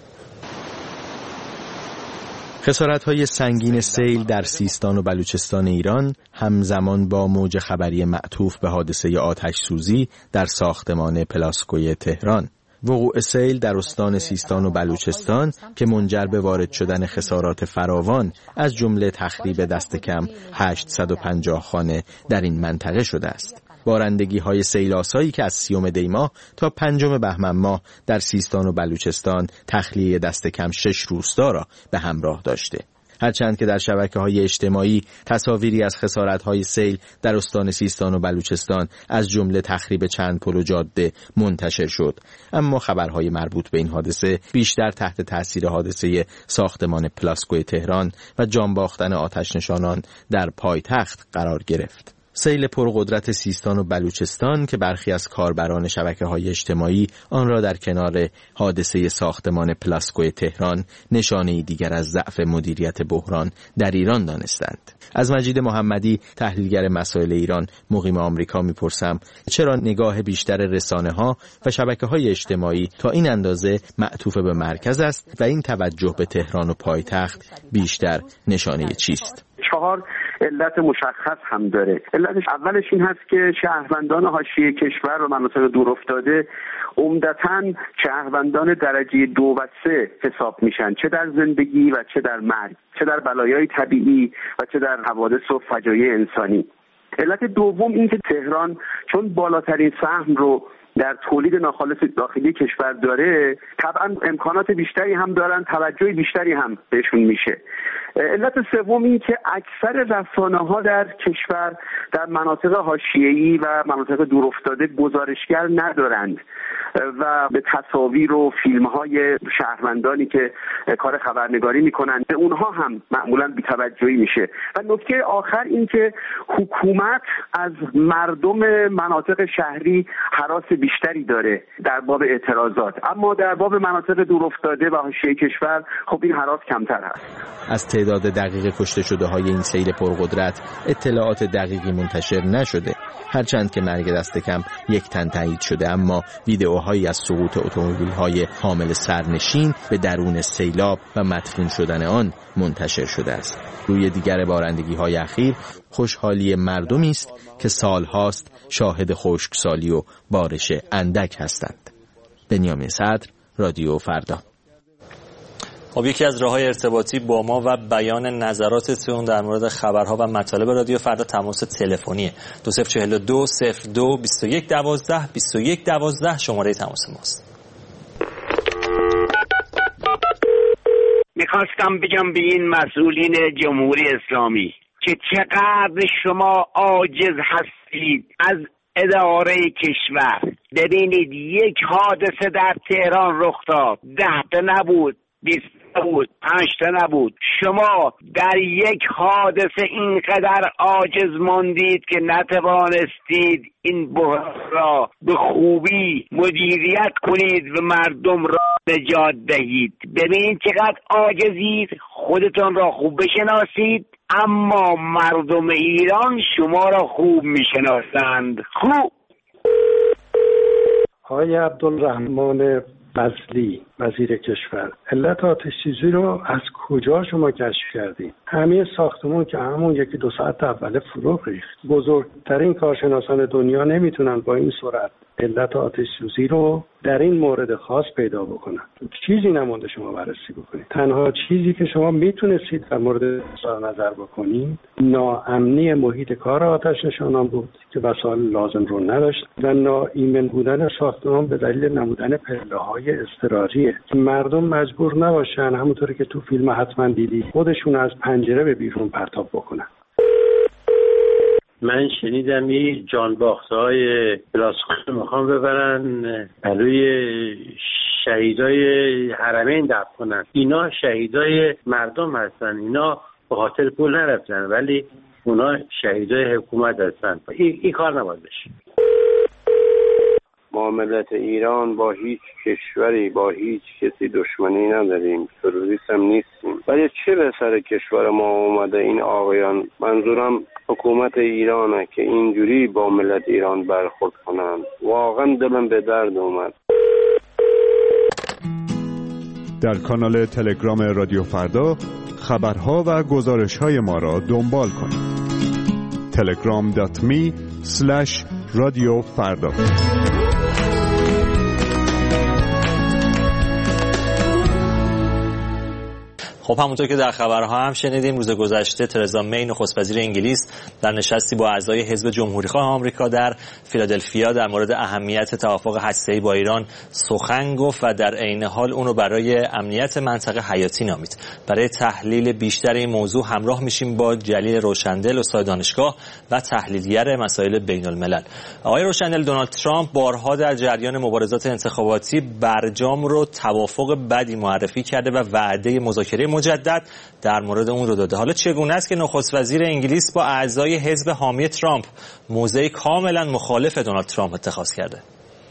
خسارت‌های سنگین سیل در سیستان و بلوچستان ایران همزمان با موج خبری معطوف به حادثه آتش سوزی در ساختمان پلاسکوی تهران. وقوع سیل در استان سیستان و بلوچستان که منجر به وارد شدن خسارات فراوان از جمله تخریب دست کم هشتصد و پنجاه خانه در این منطقه شده است. بارندگی های سیلاسایی که از سیوم دی ماه تا پنجم بهمن ماه در سیستان و بلوچستان تخلیه دست کم شش روستا را به همراه داشته. هرچند که در شبکه‌های اجتماعی تصاویری از خسارت‌های سیل در استان سیستان و بلوچستان از جمله تخریب چند پل و جاده منتشر شد، اما خبرهای مربوط به این حادثه بیشتر تحت تأثیر حادثه ساختمان پلاسکوی تهران و جان باختن آتش نشانان در پایتخت قرار گرفت. سیل پرقدرت سیستان و بلوچستان که برخی از کاربران شبکه‌های اجتماعی آن را در کنار حادثه ساختمان پلاسکوی تهران نشانه‌ای دیگر از ضعف مدیریت بحران در ایران دانستند. از مجید محمدی، تحلیلگر مسائل ایران مقیم آمریکا میپرسم چرا نگاه بیشتر رسانه‌ها و شبکه‌های اجتماعی تا این اندازه معطوف به مرکز است و این توجه به تهران و پایتخت بیشتر نشانه چیست؟ چهار علت مشخص هم داره. علتش اولش این هست که شهروندان حاشیه کشور و مناطق دورافتاده عمدتاً شهروندان درجه دو و سه حساب میشن، چه در زندگی و چه در مرگ، چه در بلایای طبیعی و چه در حوادث و فجایع انسانی. علت دوم این که تهران چون بالاترین سهم رو در تولید ناخالص داخلی کشور داره، طبعا امکانات بیشتری هم دارن، توجه بیشتری هم بهشون میشه. علت سوم این که اکثر رسانه‌ها در کشور در مناطق حاشیه‌ای و مناطق دورافتاده گزارشگر ندارند و به تصاویر و فیلم‌های شهروندانی که کار خبرنگاری میکنند به اونها هم معمولاً بی‌توجهی میشه. و نکته آخر این که حکومت از مردم مناطق شهری هراس بیشتری داره در باب اعتراضات، اما در باب مناطق دورافتاده و حاشیه کشور خب این هراس کمتر هست. از تعداد دقیق کشته شده های این سیل پرقدرت اطلاعات دقیقی منتشر نشده، هرچند که مرگ دست کم یک تن تایید شده، اما ویدئوهایی از سقوط اتومبیل‌های حامل سرنشین به درون سیلاب و مدفون شدن آن منتشر شده است. روی دیگر بارندگی‌های اخیر خوشحالی مردمی است که سالهاست شاهد خشکسالی و بارش اندک هستند. بنیامین صدر، رادیو فردا. خب یکی از راه‌های ارتباطی با ما و بیان نظراتتون در مورد خبرها و مطالب رادیو فردا تماس تلفنیه. دو صفر چهل و دو صفر دو بیست و یک دوازده بیست و یک دوازده شماره تماس ماست. میخواستم بگم به این مسئولین جمهوری اسلامی که چقدر شما عاجز هستید از اداره کشور. ببینید یک حادثه در تهران رخ داد، ده تا نبود، بیست نبود، پنج تا نبود. شما در یک حادثه اینقدر عاجز ماندید که نتوانستید این بحران را به خوبی مدیریت کنید و مردم را نجات دهید. ببینید چقدر عاجزید، خودتان را خوب بشناسید، اما مردم ایران شما را خوب میشناسند. خوب. آقای عبدالرحمن فضلی وزیر کشور، علت آتش سوزی رو از کجا شما کشف کردید؟ همه ساختمون که همون یکی دو ساعت اول فرو ریخت. بزرگترین کارشناسان دنیا نمیتونن با این سرعت علت آتش سوزی رو در این مورد خاص پیدا بکنن. چیزی نمونده شما بررسی بکنید. تنها چیزی که شما میتونستید در مورد نظر بکنید ناامنی محیط کار آتش نشانان بود که وسایل لازم رو نداشت و ناایمن بودن ساختمان به دلیل نمودن پله‌های اضطراریه که مردم مجبور نباشن همونطوری که تو فیلم حتما دیدی خودشون از پنجره به بیرون پرتاب بکنن. من شنیدم یه جانباخته‌های پلاسکوی میخوام ببرن برای شهیدای حرمین دفن کنن. اینا شهیدای مردم هستن، اینا به خاطر پول نرفتن، ولی اونا شهیدای حکومت هستن. این, این کار نباید بشه. ما ملت ایران با هیچ کشوری با هیچ کسی دشمنی نداریم، تروریست هم نیستیم، ولی چه به سر کشور ما اومده این آقایان، منظورم حکومت ایرانه که اینجوری با ملت ایران برخورد کنن. واقعا دلم به درد اومد. در کانال تلگرام رادیو فردا خبرها و گزارش‌های ما را دنبال کنید. تلگرام دات می اسلش رادیو فردا. خب همونطور که در خبرها هم شنیدیم، روز گذشته ترزا می نخست وزیر انگلیس در نشستی با اعضای حزب جمهوریخواه آمریکا در فیلادلفیا در مورد اهمیت توافق هسته‌ای با ایران سخن گفت و در عین حال اون رو برای امنیت منطقه حیاتی نامید. برای تحلیل بیشتر این موضوع همراه میشیم با جلیل روشندل، استاد دانشگاه و تحلیلگر مسائل بین الملل. آقای روشندل، دونالد ترامپ بارها در جریان مبارزات انتخاباتی برجام رو توافق بدی معرفی کرده و وعده مذاکره مجدد در مورد اون رو داده. حالا چگونه است که نخست وزیر انگلیس با اعضای حزب حامی ترامپ موضع کاملا مخالف دونالد ترامپ اتخاذ کرده؟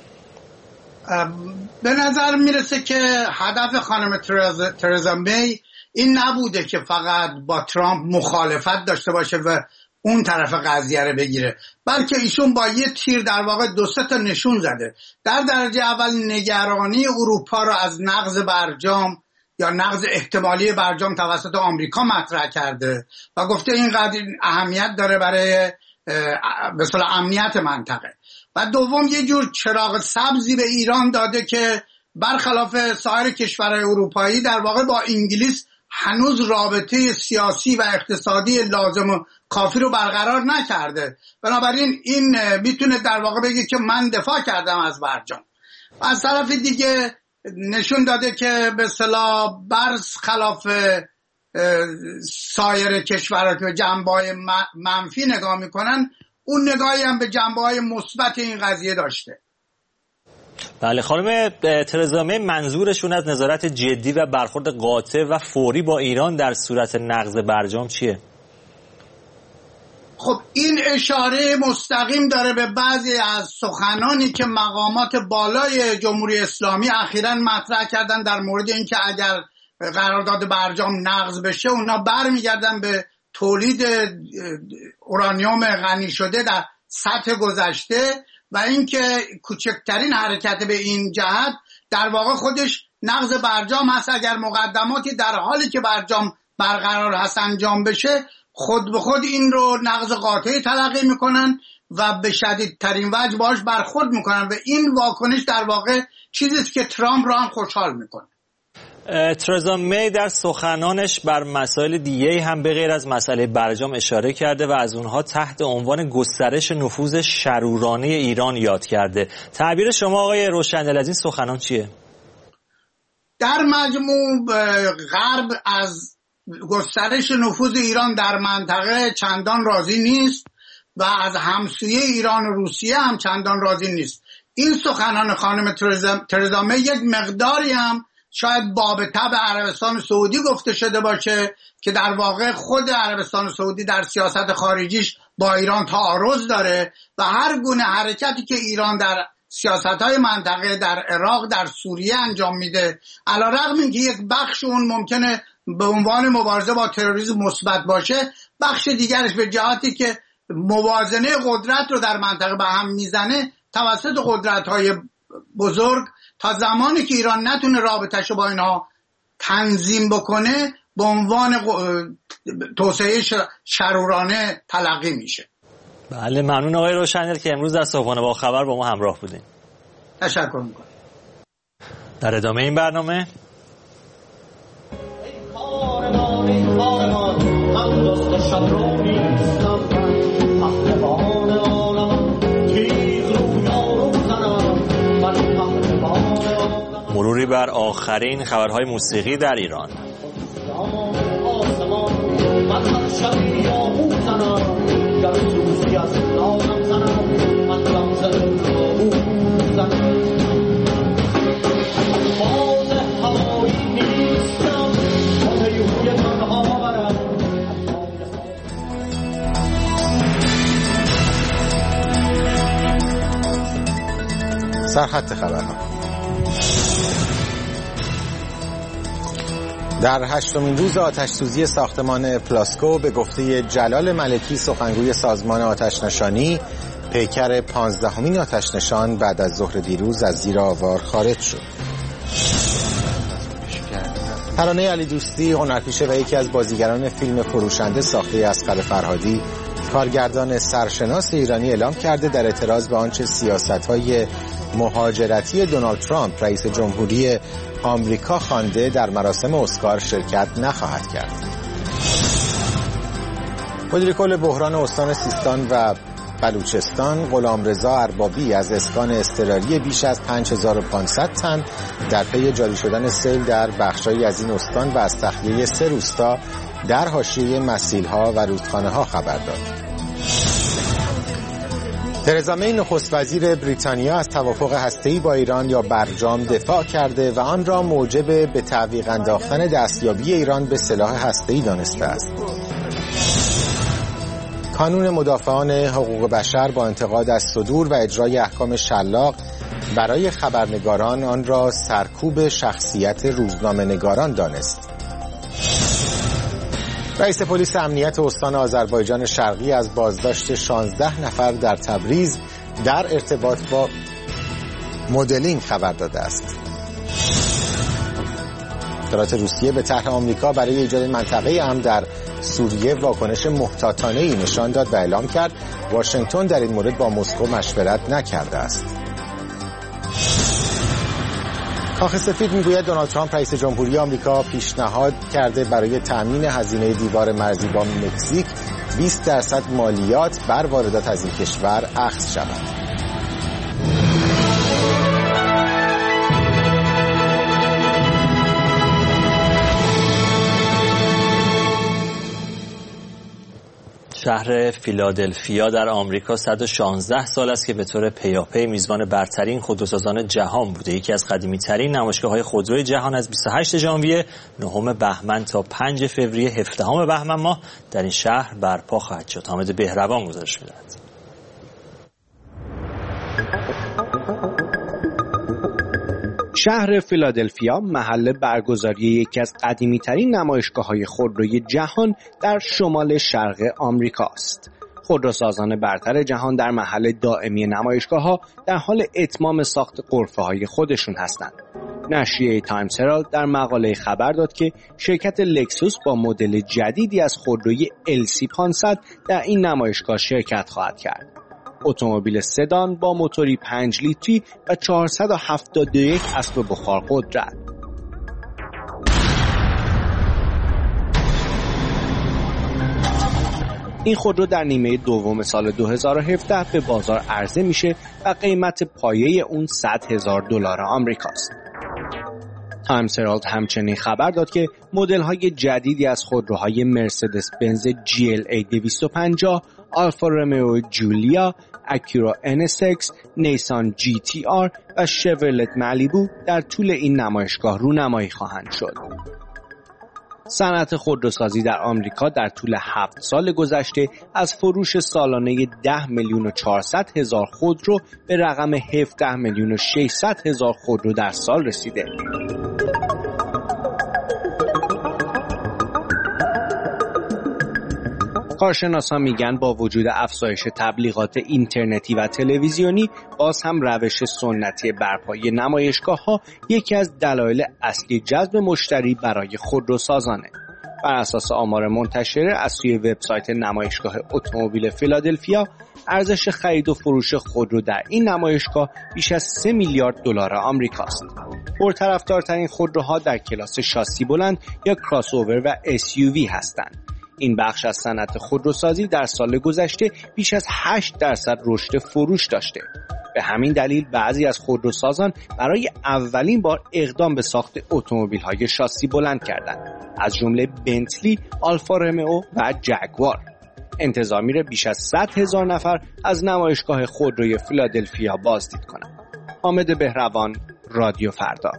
به نظر میرسه که هدف خانم ترزا می این نبوده که فقط با ترامپ مخالفت داشته باشه و اون طرف قضیه رو بگیره، بلکه ایشون با یه تیر در واقع دو سه تا نشون زده. در درجه اول نگرانی اروپا رو از نقض برجام یا نقض احتمالی برجام توسط آمریکا مطرح کرده و گفته اینقدر اهمیت داره برای به اصطلاح امنیت منطقه. و دوم یه جور چراغ سبزی به ایران داده که برخلاف سایر کشورهای اروپایی در واقع با انگلیس هنوز رابطه سیاسی و اقتصادی لازم و کافی رو برقرار نکرده. بنابراین این میتونه در واقع بگه که من دفاع کردم از برجام. و از طرف دیگه نشون داده که به اصطلاح برس خلاف سایر کشورها که به جنبه‌های منفی نگاه میکنن، اون نگاهی هم به جنبه‌های مثبت این قضیه داشته. بله، خانم ترزا می منظورشون از نظارت جدی و برخورد قاطع و فوری با ایران در صورت نقض برجام چیه؟ خب این اشاره مستقیم داره به بعضی از سخنانی که مقامات بالای جمهوری اسلامی اخیراً مطرح کردن در مورد اینکه اگر قرارداد برجام نقض بشه اونا برمیگردن به تولید اورانیوم غنی شده در سطح گذشته و اینکه کوچکترین حرکت به این جهت در واقع خودش نقض برجام هست. اگر مقدماتی در حالی که برجام برقرار هست انجام بشه، خود به خود این رو نقض قاطعی تلقی میکنن و به شدیدترین وجه باش برخورد میکنن و این واکنش در واقع چیزیست که ترامپ رو هم خوشحال میکنه. ترزا می در سخنانش بر مسائل دیگه هم به غیر از مسئله برجام اشاره کرده و از اونها تحت عنوان گسترش نفوذ شرورانه ایران یاد کرده. تعبیر شما آقای روشندل از این سخنان چیه؟ در مجموع غرب از گسترش نفوذ ایران در منطقه چندان راضی نیست و از همسویه ایران و روسیه هم چندان راضی نیست. این سخنان خانم ترزا می یک مقداری هم شاید باب طبع عربستان سعودی گفته شده باشه که در واقع خود عربستان سعودی در سیاست خارجیش با ایران تعارض داره و هر گونه حرکتی که ایران در سیاست‌های منطقه در عراق در سوریه انجام میده، علیرغم اینکه یک بخش اون ممکنه به عنوان مبارزه با تروریسم مثبت باشه، بخش دیگرش به جهاتی که موازنه قدرت رو در منطقه به هم میزنه توسط قدرت‌های بزرگ، تا زمانی که ایران نتونه رابطه‌شو با اینها تنظیم بکنه به عنوان توسعه شرورانه تلقی میشه. بله، ممنون آقای روشندل که امروز در صبحانه با خبر با ما همراه بودین. تشکر میکنم. در ادامه این برنامه مروری بر آخرین خبرهای موسیقی در ایران. سرخط خبرها. در هشتمین روز آتش‌سوزی ساختمان پلاسکو به گفته جلال ملکی سخنگوی سازمان آتش‌نشانی، پیکر پانزدهمین آتش‌نشان بعد از ظهر دیروز از زیر آوار خارج شد. ترانه علی دوستی، هنرپیشه و یکی از بازیگران فیلم فروشنده ساخته اصغر فرهادی، کارگردان سرشناس ایرانی اعلام کرده در اعتراض به آنچه سیاست‌های مهاجرتی دونالد ترامپ رئیس جمهوری آمریکا خوانده در مراسم اسکار شرکت نخواهد کرد. مدیر کل بحران استان سیستان و بلوچستان غلامرضا اربابی از اسکان اضطراری بیش از پنج هزار و پانصد تن در پی جاری شدن سیل در بخش‌هایی از این استان و از تخلیه سه روستا در حاشیه مسیل‌ها و رودخانه‌ها خبر داد. ترزا می نخست وزیر بریتانیا از توافق هسته‌ای با ایران یا برجام دفاع کرده و آن را موجب به تعویق انداختن دستیابی ایران به سلاح هسته‌ای دانسته است. کانون مدافعان حقوق بشر با انتقاد از صدور و اجرای احکام شلاق برای خبرنگاران آن را سرکوب شخصیت روزنامه‌نگاران دانست. رئیس پلیس امنیت استان آذربایجان شرقی از بازداشت شانزده نفر در تبریز در ارتباط با مدلینگ خبر داده است. اطلاعات روسیه به طرح آمریکا برای ایجاد منطقه امن در سوریه واکنش محتاطانه‌ای نشان داد و اعلام کرد واشنگتن در این مورد با مسکو مشورت نکرده است. کاخ سفید میگوید دونالد ترامپ رئیس جمهوری آمریکا پیشنهاد کرده برای تأمین هزینه دیوار مرزی با مکزیک بیست درصد مالیات بر واردات از این کشور اخذ شود. شهر فیلادلفیا در آمریکا صد و شانزده سال است که به طور پیاپی میزبان برترین خودروسازان جهان بوده. یکی از قدیمی‌ترین نمایشگاه‌های خودروی جهان از بیست و هشتم ژانویه نهم بهمن تا پنجم فوریه هفدهم بهمن ماه در این شهر برپا خواهد شد. حامد بهروان گزارش می‌دهد. شهر فیلادلفیا محل برگزاری یکی از قدیمی‌ترین نمایشگاه‌های خودروی جهان در شمال شرق آمریکا است. خودروسازان برتر جهان در محل دائمی نمایشگاه‌ها در حال اتمام ساخت غرفه‌های خودشون هستند. نشریه تایمز هرالد در مقاله خبر داد که شرکت لکسوس با مدل جدیدی از خودروی ال سی پانصد در این نمایشگاه شرکت خواهد کرد. اتومبیل سدان با موتوری پنج لیتری و چهارصد و هفتاد و یک اسب بخار قدرت. این خودرو در نیمه دوم سال دو هزار و هفده به بازار عرضه میشه و قیمت پایه اون صد هزار دلار آمریکاست. تایمز هرالد همچنین خبر داد که مدل‌های جدیدی از خودروهای مرسدس بنز جی ال ای دویست و پنجاه، آلفا رومئو جولیا، اکورا ان اس ایکس، نیسان جی تی آر و شورلت مالیبو در طول این نمایشگاه رونمایی خواهند شد. صنعت خودروسازی در آمریکا در طول هفت سال گذشته از فروش سالانه ده میلیون و چهارصد هزار خودرو به رقم هفده میلیون و ششصد هزار خودرو در سال رسیده. کارشناسان میگن با وجود افزایش تبلیغات اینترنتی و تلویزیونی باز هم روش سنتی برپایی نمایشگاه‌ها یکی از دلایل اصلی جذب مشتری برای خودروسازانه. بر اساس آمار منتشره از سوی وبسایت نمایشگاه اتومبیل فیلادلفیا، ارزش خرید و فروش خودرو در این نمایشگاه بیش از سه میلیارد دلار آمریکاست. پرطرفدارترین خودروها در کلاس شاسی بلند یا کراس اوور و اس یو وی هستند. این بخش از صنعت خودروسازی در سال گذشته بیش از هشت درصد رشد فروش داشته. به همین دلیل بعضی از خودروسازان برای اولین بار اقدام به ساخت اتومبیل‌های شاسی بلند کردند، از جمله بنتلی، آلفا رومئو و جگوار. انتظار میره بیش از صد هزار نفر از نمایشگاه خودروی فیلادلفیا بازدید کنند. حامد بهروان، رادیو فردا.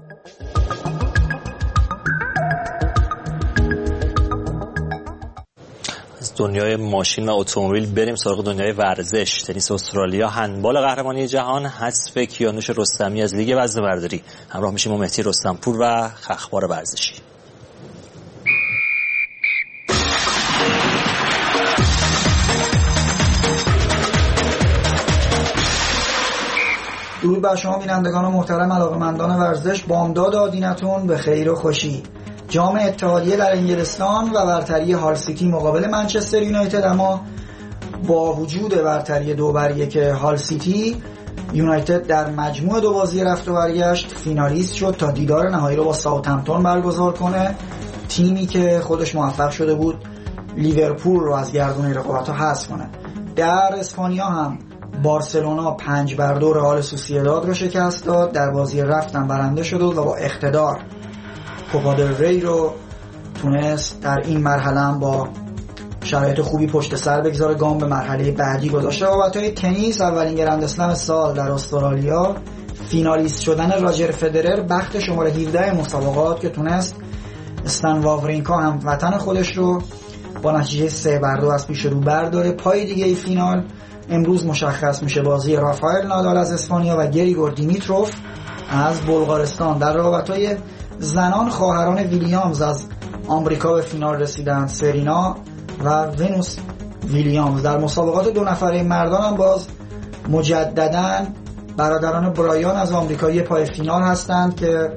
از دنیای ماشین و اتومبیل بریم سراغ دنیای ورزش. تنیس استرالیا، هندبال قهرمانی جهان، حذف کیانوش رستمی از لیگ وزنه‌برداری. همراه میشیم با مهدی رستمپور و اخبار ورزشی. درود بر شما بینندگان محترم علاقه‌مندان ورزش. بامداد آدینتون به خیر و خوشی. جام اتحادیه در انگلستان و برتری هال سیتی مقابل منچستر یونایتد، اما با وجود برتری دو بر یک هال سیتی یونایتد در مجموع دو بازی رفت و برگشت فینالیست شد تا دیدار نهایی رو با ساوثهمپتون برگزار کنه، تیمی که خودش موفق شده بود لیورپول رو از گردون رقابت‌ها حذف کنه. در اسپانیا هم بارسلونا پنج بر دو رئال سوسییداد رو شکست داد، در بازی رفتن برنده شد و با اقتدار کوپا دل ری رو تونست در این مرحله هم با شرایط خوبی پشت سر بگذاره، گام به مرحله بعدی گذاشته. بابتای تنیس اولین گرند اسلم سال در استرالیا، فینالیست شدن راجر فدرر بخت شماره هفده مسابقات که تونست استن واورینکا هم وطن خودش رو با نتیجه سه بر دو از پیش رو برداره. پای دیگه ای فینال امروز مشخص میشه، بازی رافائل نادال از اسپانیا و گریگور دیمیتروف از بلغارستان. در رقابت‌های زنان خواهران ویلیامز از آمریکا به فینال رسیدن، سرینا و ونوس ویلیامز. در مسابقات دو نفره مردان هم باز مجدداً برادران برایان از آمریکایی پای فینال هستند که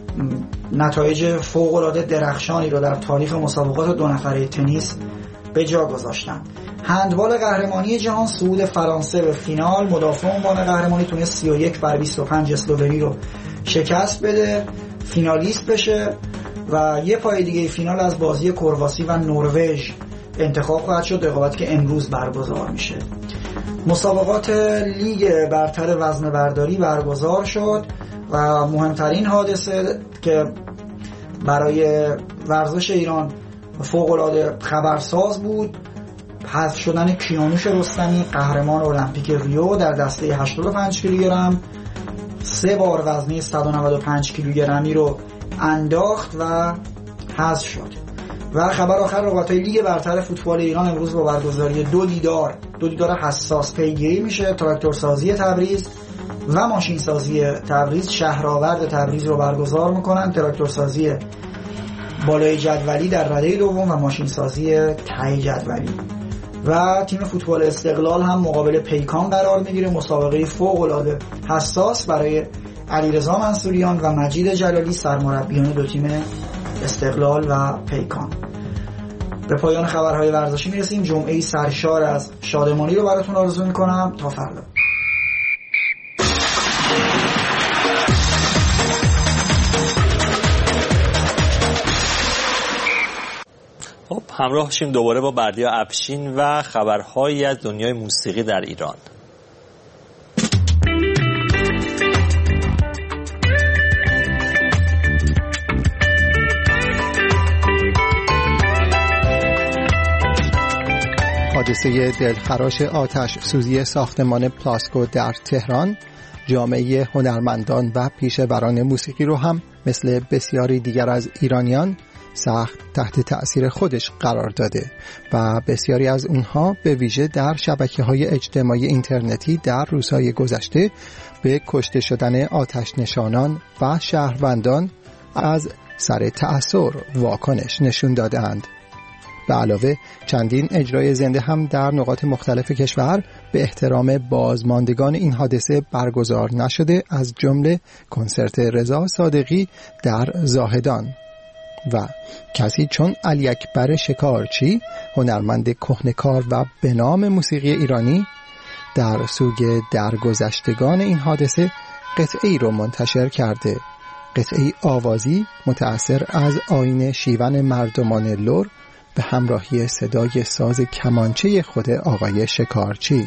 نتایج فوق‌العاده درخشانی رو در تاریخ مسابقات دو نفره تنیس به جا گذاشتند. هندبال قهرمانی جهان، صعود فرانسه به فینال، مدافع عنوان قهرمانی تونست سی و یک بر بیست و پنج اسلوونی رو شکست بده، فینالیست بشه و یه پای دیگه فینال از بازی کرواسی و نروژ انتخاب خواهد شد، رقابتی که امروز برگزار میشه. مسابقات لیگ برتر وزنه برداری برگزار شد و مهمترین حادثه که برای ورزش ایران فوق‌العاده خبرساز بود، حذف شدن کیانوش رستمی قهرمان المپیک ریو در دسته هشتاد و پنج کیلوگرم، سه بار وزنه صد و نود و پنج کیلوگرمی رو انداخت و حذف شد. و خبر آخر، رقابت‌های لیگ برتر فوتبال ایران امروز با برگزاری دو دیدار دو دیدار حساس پیگیری میشه. تراکتورسازی تبریز و ماشینسازی تبریز شهرآورد تبریز رو برگزار میکنن. تراکتورسازی بالای جدولی در رده دوم و ماشینسازی ته جدولی. و تیم فوتبال استقلال هم مقابل پیکان قرار میگیره، مسابقه فوق‌العاده حساس برای علیرضا منصوریان و مجید جلالی سرمربیان دو تیم استقلال و پیکان. به پایان خبرهای ورزشی میرسیم. جمعه سرشار از شادمانی رو براتون آرزو میکنم. تا فردا. خب همراه شیم دوباره با بردیا افشین و خبرهایی از دنیای موسیقی در ایران. حادثه دلخراش آتش سوزی ساختمان پلاسکو در تهران جامعه هنرمندان و پیشوران موسیقی رو هم مثل بسیاری دیگر از ایرانیان سخت تحت تأثیر خودش قرار داده و بسیاری از اونها به ویژه در شبکه‌های اجتماعی اینترنتی در روزهای گذشته به کشته شدن آتش نشانان و شهروندان از سر تأثیر واکنش نشون دادند. به علاوه چندین اجرای زنده هم در نقاط مختلف کشور به احترام بازماندگان این حادثه برگزار نشده، از جمله کنسرت رضا صادقی در زاهدان. و کسی چون علی اکبر شکارچی، هنرمند کهنکار و به نام موسیقی ایرانی، در سوگ درگذشتگان این حادثه قطعه‌ای رو منتشر کرده، قطعه‌ای آوازی متأثر از آیین شیون مردمان لر به همراهی صدای ساز کمانچه خود آقای شکارچی.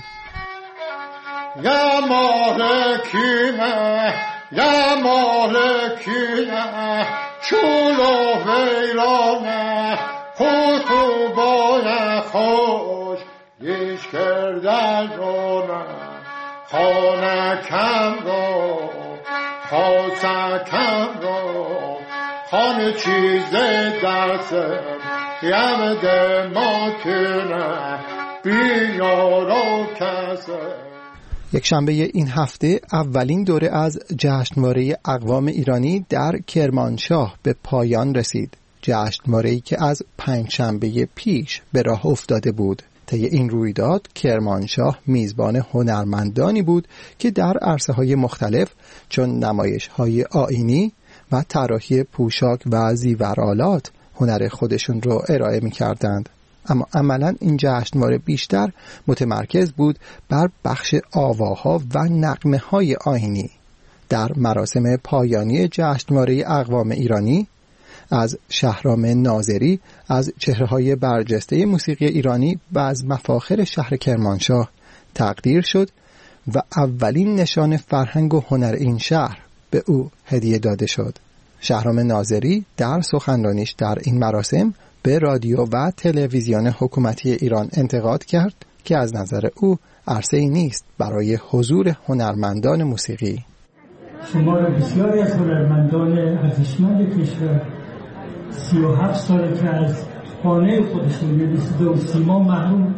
یا مالکینه یا مالکینه چولو ویرانه خودتو باید خوش گیش کردن رونه خانه کم رو خواستکم رو خانه چیزه درسم یم دماکنه بیارو کسه. یک شنبه این هفته اولین دوره از جشنواره اقوام ایرانی در کرمانشاه به پایان رسید. جشنواره‌ای که از پنج شنبه پیش به راه افتاده بود. طی این رویداد کرمانشاه میزبان هنرمندانی بود که در عرصه‌های مختلف چون نمایش‌های آیینی و طراحی پوشاک و زیورآلات هنر خودشون رو ارائه می‌کردند. اما عملا این جشنواره بیشتر متمرکز بود بر بخش آواها و نغمه های آیینی. در مراسم پایانی جشنواره اقوام ایرانی از شهرام ناظری از چهره‌های برجسته موسیقی ایرانی و از مفاخر شهر کرمانشاه تقدیر شد و اولین نشان فرهنگ و هنر این شهر به او هدیه داده شد. شهرام ناظری در سخنرانیش در این مراسم به رادیو و تلویزیون حکومتی ایران انتقاد کرد که از نظر او عرصه‌ای نیست برای حضور هنرمندان موسیقی. شمار بسیاری از هنرمندان ارزشمند کشور سی و هفت ساله که از خانه خودشون یعنی صدا و سیما محروم.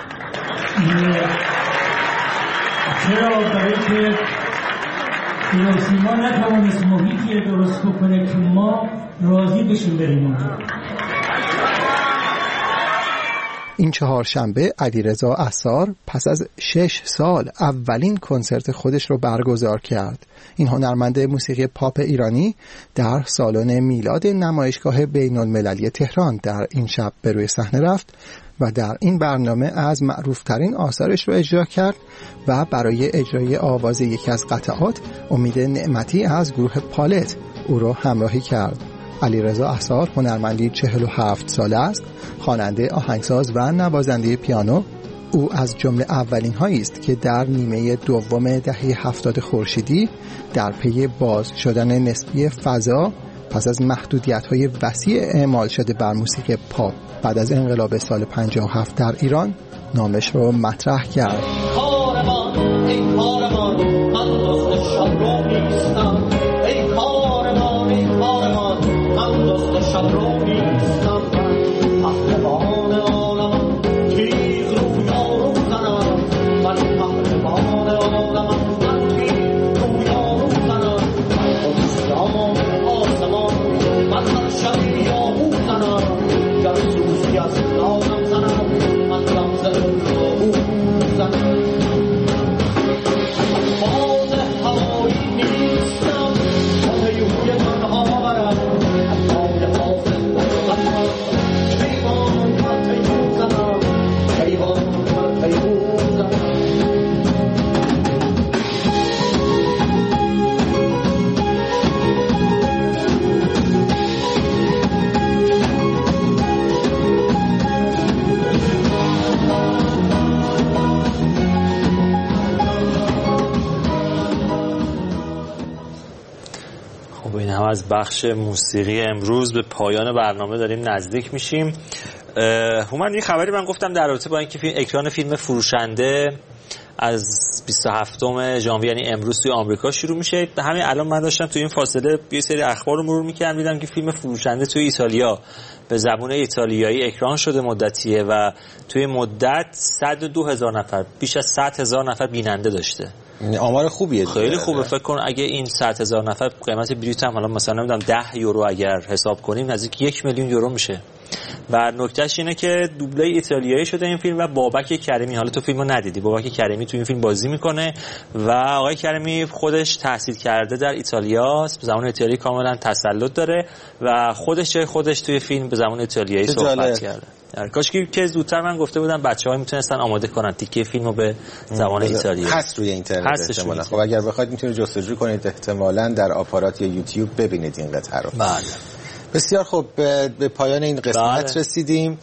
چرا؟ برای که صدا و سیما نتوانست محیطی درست بکنه که ما راضی بشیم بریم اونجا. این چهارشنبه علیرضا عصار پس از شش سال اولین کنسرت خودش رو برگزار کرد. این هنرمند موسیقی پاپ ایرانی در سالن میلاد نمایشگاه بین المللی تهران در این شب به روی صحنه رفت و در این برنامه از معروفترین آثارش رو اجرا کرد و برای اجرای آواز یکی از قطعات امید نعمتی از گروه پالت او رو همراهی کرد. علیرضا عصار هنرمندی چهل و هفت ساله است، خواننده، آهنگساز و نوازنده پیانو. او از جمله اولین هایی است که در نیمه دوم دهه هفتاد خورشیدی در پی باز شدن نسبی فضا پس از محدودیت‌های وسیع اعمال شده بر موسیقی پاپ بعد از انقلاب سال پنجاه و هفت در ایران نامش رو مطرح کرد. کارمان ای کارمان من دوست شب رو نیستم، ای کارمان ای کارمان من دوست شب رو نیستم، پهلوان عالمم تیز رو یارو زنم، من پهلوان عالمم من تیز رو یارو زنم، من خودستان آسمان من هر شب یارو زنم، گر سوزی از نازم زنم من رمز رو زنم. باز هوایی نیستم هیوی من آورم، هوای حاصل بکنم، کیوان من تیمون زنم، کیوان من تیمون زنم. هم از بخش موسیقی امروز به پایان برنامه داریم نزدیک میشیم. هومن، یه خبری من گفتم در رابطه با اینکه فیلم اکران فیلم فروشنده از بیست و هفتم ژانویه یعنی امروز توی آمریکا شروع میشه. همین الان من داشتم توی این فاصله یه سری اخبار رو مرور میکردم، دیدم که فیلم فروشنده توی ایتالیا به زبان ایتالیایی اکران شده مدتیه و توی مدت صد و دو هزار نفر بیش از صد هزار نفر بیننده داشته. آمار خوبیه، خیلی خوبه. فکر کن اگه این صد هزار نفر قیمت بلیط هم حالا مثلا نمیدونم ده یورو اگر حساب کنیم نزدیک یک میلیون یورو میشه. و نکتهش اینه که دوبله ایتالیایی شده این فیلم و بابک کریمی، حالا تو فیلمو ندیدی، بابک کریمی تو این فیلم بازی میکنه و آقای کریمی خودش تحصیل کرده در ایتالیاست، به زبان ایتالیایی کاملا تسلط داره و خودش جای خودش توی فیلم به زبان ایتالیایی صحبت کرده. کاش که زودتر من گفته بودم بچه‌ها میتونستن آماده کنن تیکه فیلمو به زبان ایتالیایی. هست روی اینترنت احتمالاً. خب اگر بخواید میتونید جستجو کنید، احتمالاً در آپارات یا یوتیوب ببینید این قطعه رو. بله. بسیار خوب، به پایان این قسمت بله. رسیدیم.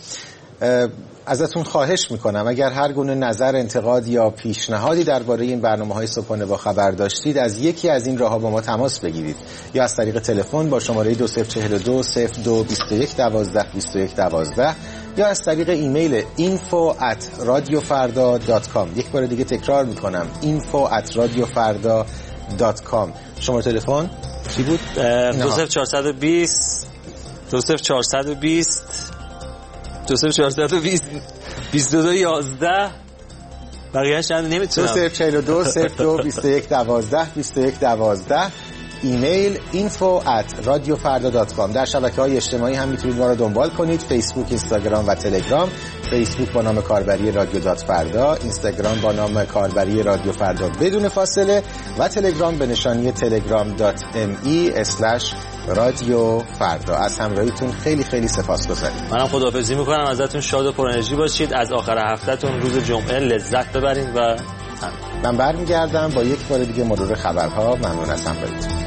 ازتون خواهش میکنم اگر هر گونه نظر، انتقاد یا پیشنهادی درباره این برنامه‌های صبحانه با خبر داشتید از یکی از این راه‌ها با ما تماس بگیرید، یا از طریق تلفن با شماره دو صفر چهار دو صفر دو بیست و یک دوازده بیست و یک دوازده یا از طریق ایمیل info at radiofarda dot com. یک بار دیگه تکرار میکنم info at radiofarda dot com. شماره تلفن چی بود؟ دو صفر چهارصد و بیست دو صفر چهارصد و بیست دو صفر چهارصد و بیست بیست و دو یازده بقیه‌اش نمیتونم. دو صفر چهار دو صفر دو بیست و یک دوازده بیست و یک دوازده. ایمیل info at radiofarda dot com. در شبکه‌های اجتماعی هم میتونید ما رو دنبال کنید، فیسبوک، اینستاگرام و تلگرام. فیسبوک با نام کاربری رادیو دات فردا، اینستاگرام با نام کاربری رادیو فردا بدون فاصله و تلگرام به نشانی telegram dot me slash رادیو فردا. از همراهیتون خیلی خیلی سپاسگزارم. منم خداحافظی میکنم ازتون. شاد و پر انرژی باشید. از آخر هفتهتون روز جمعه لذت ببرید و من برمیگردم با یک بار دیگه مرور خبرها. ممنون از همراهیتون.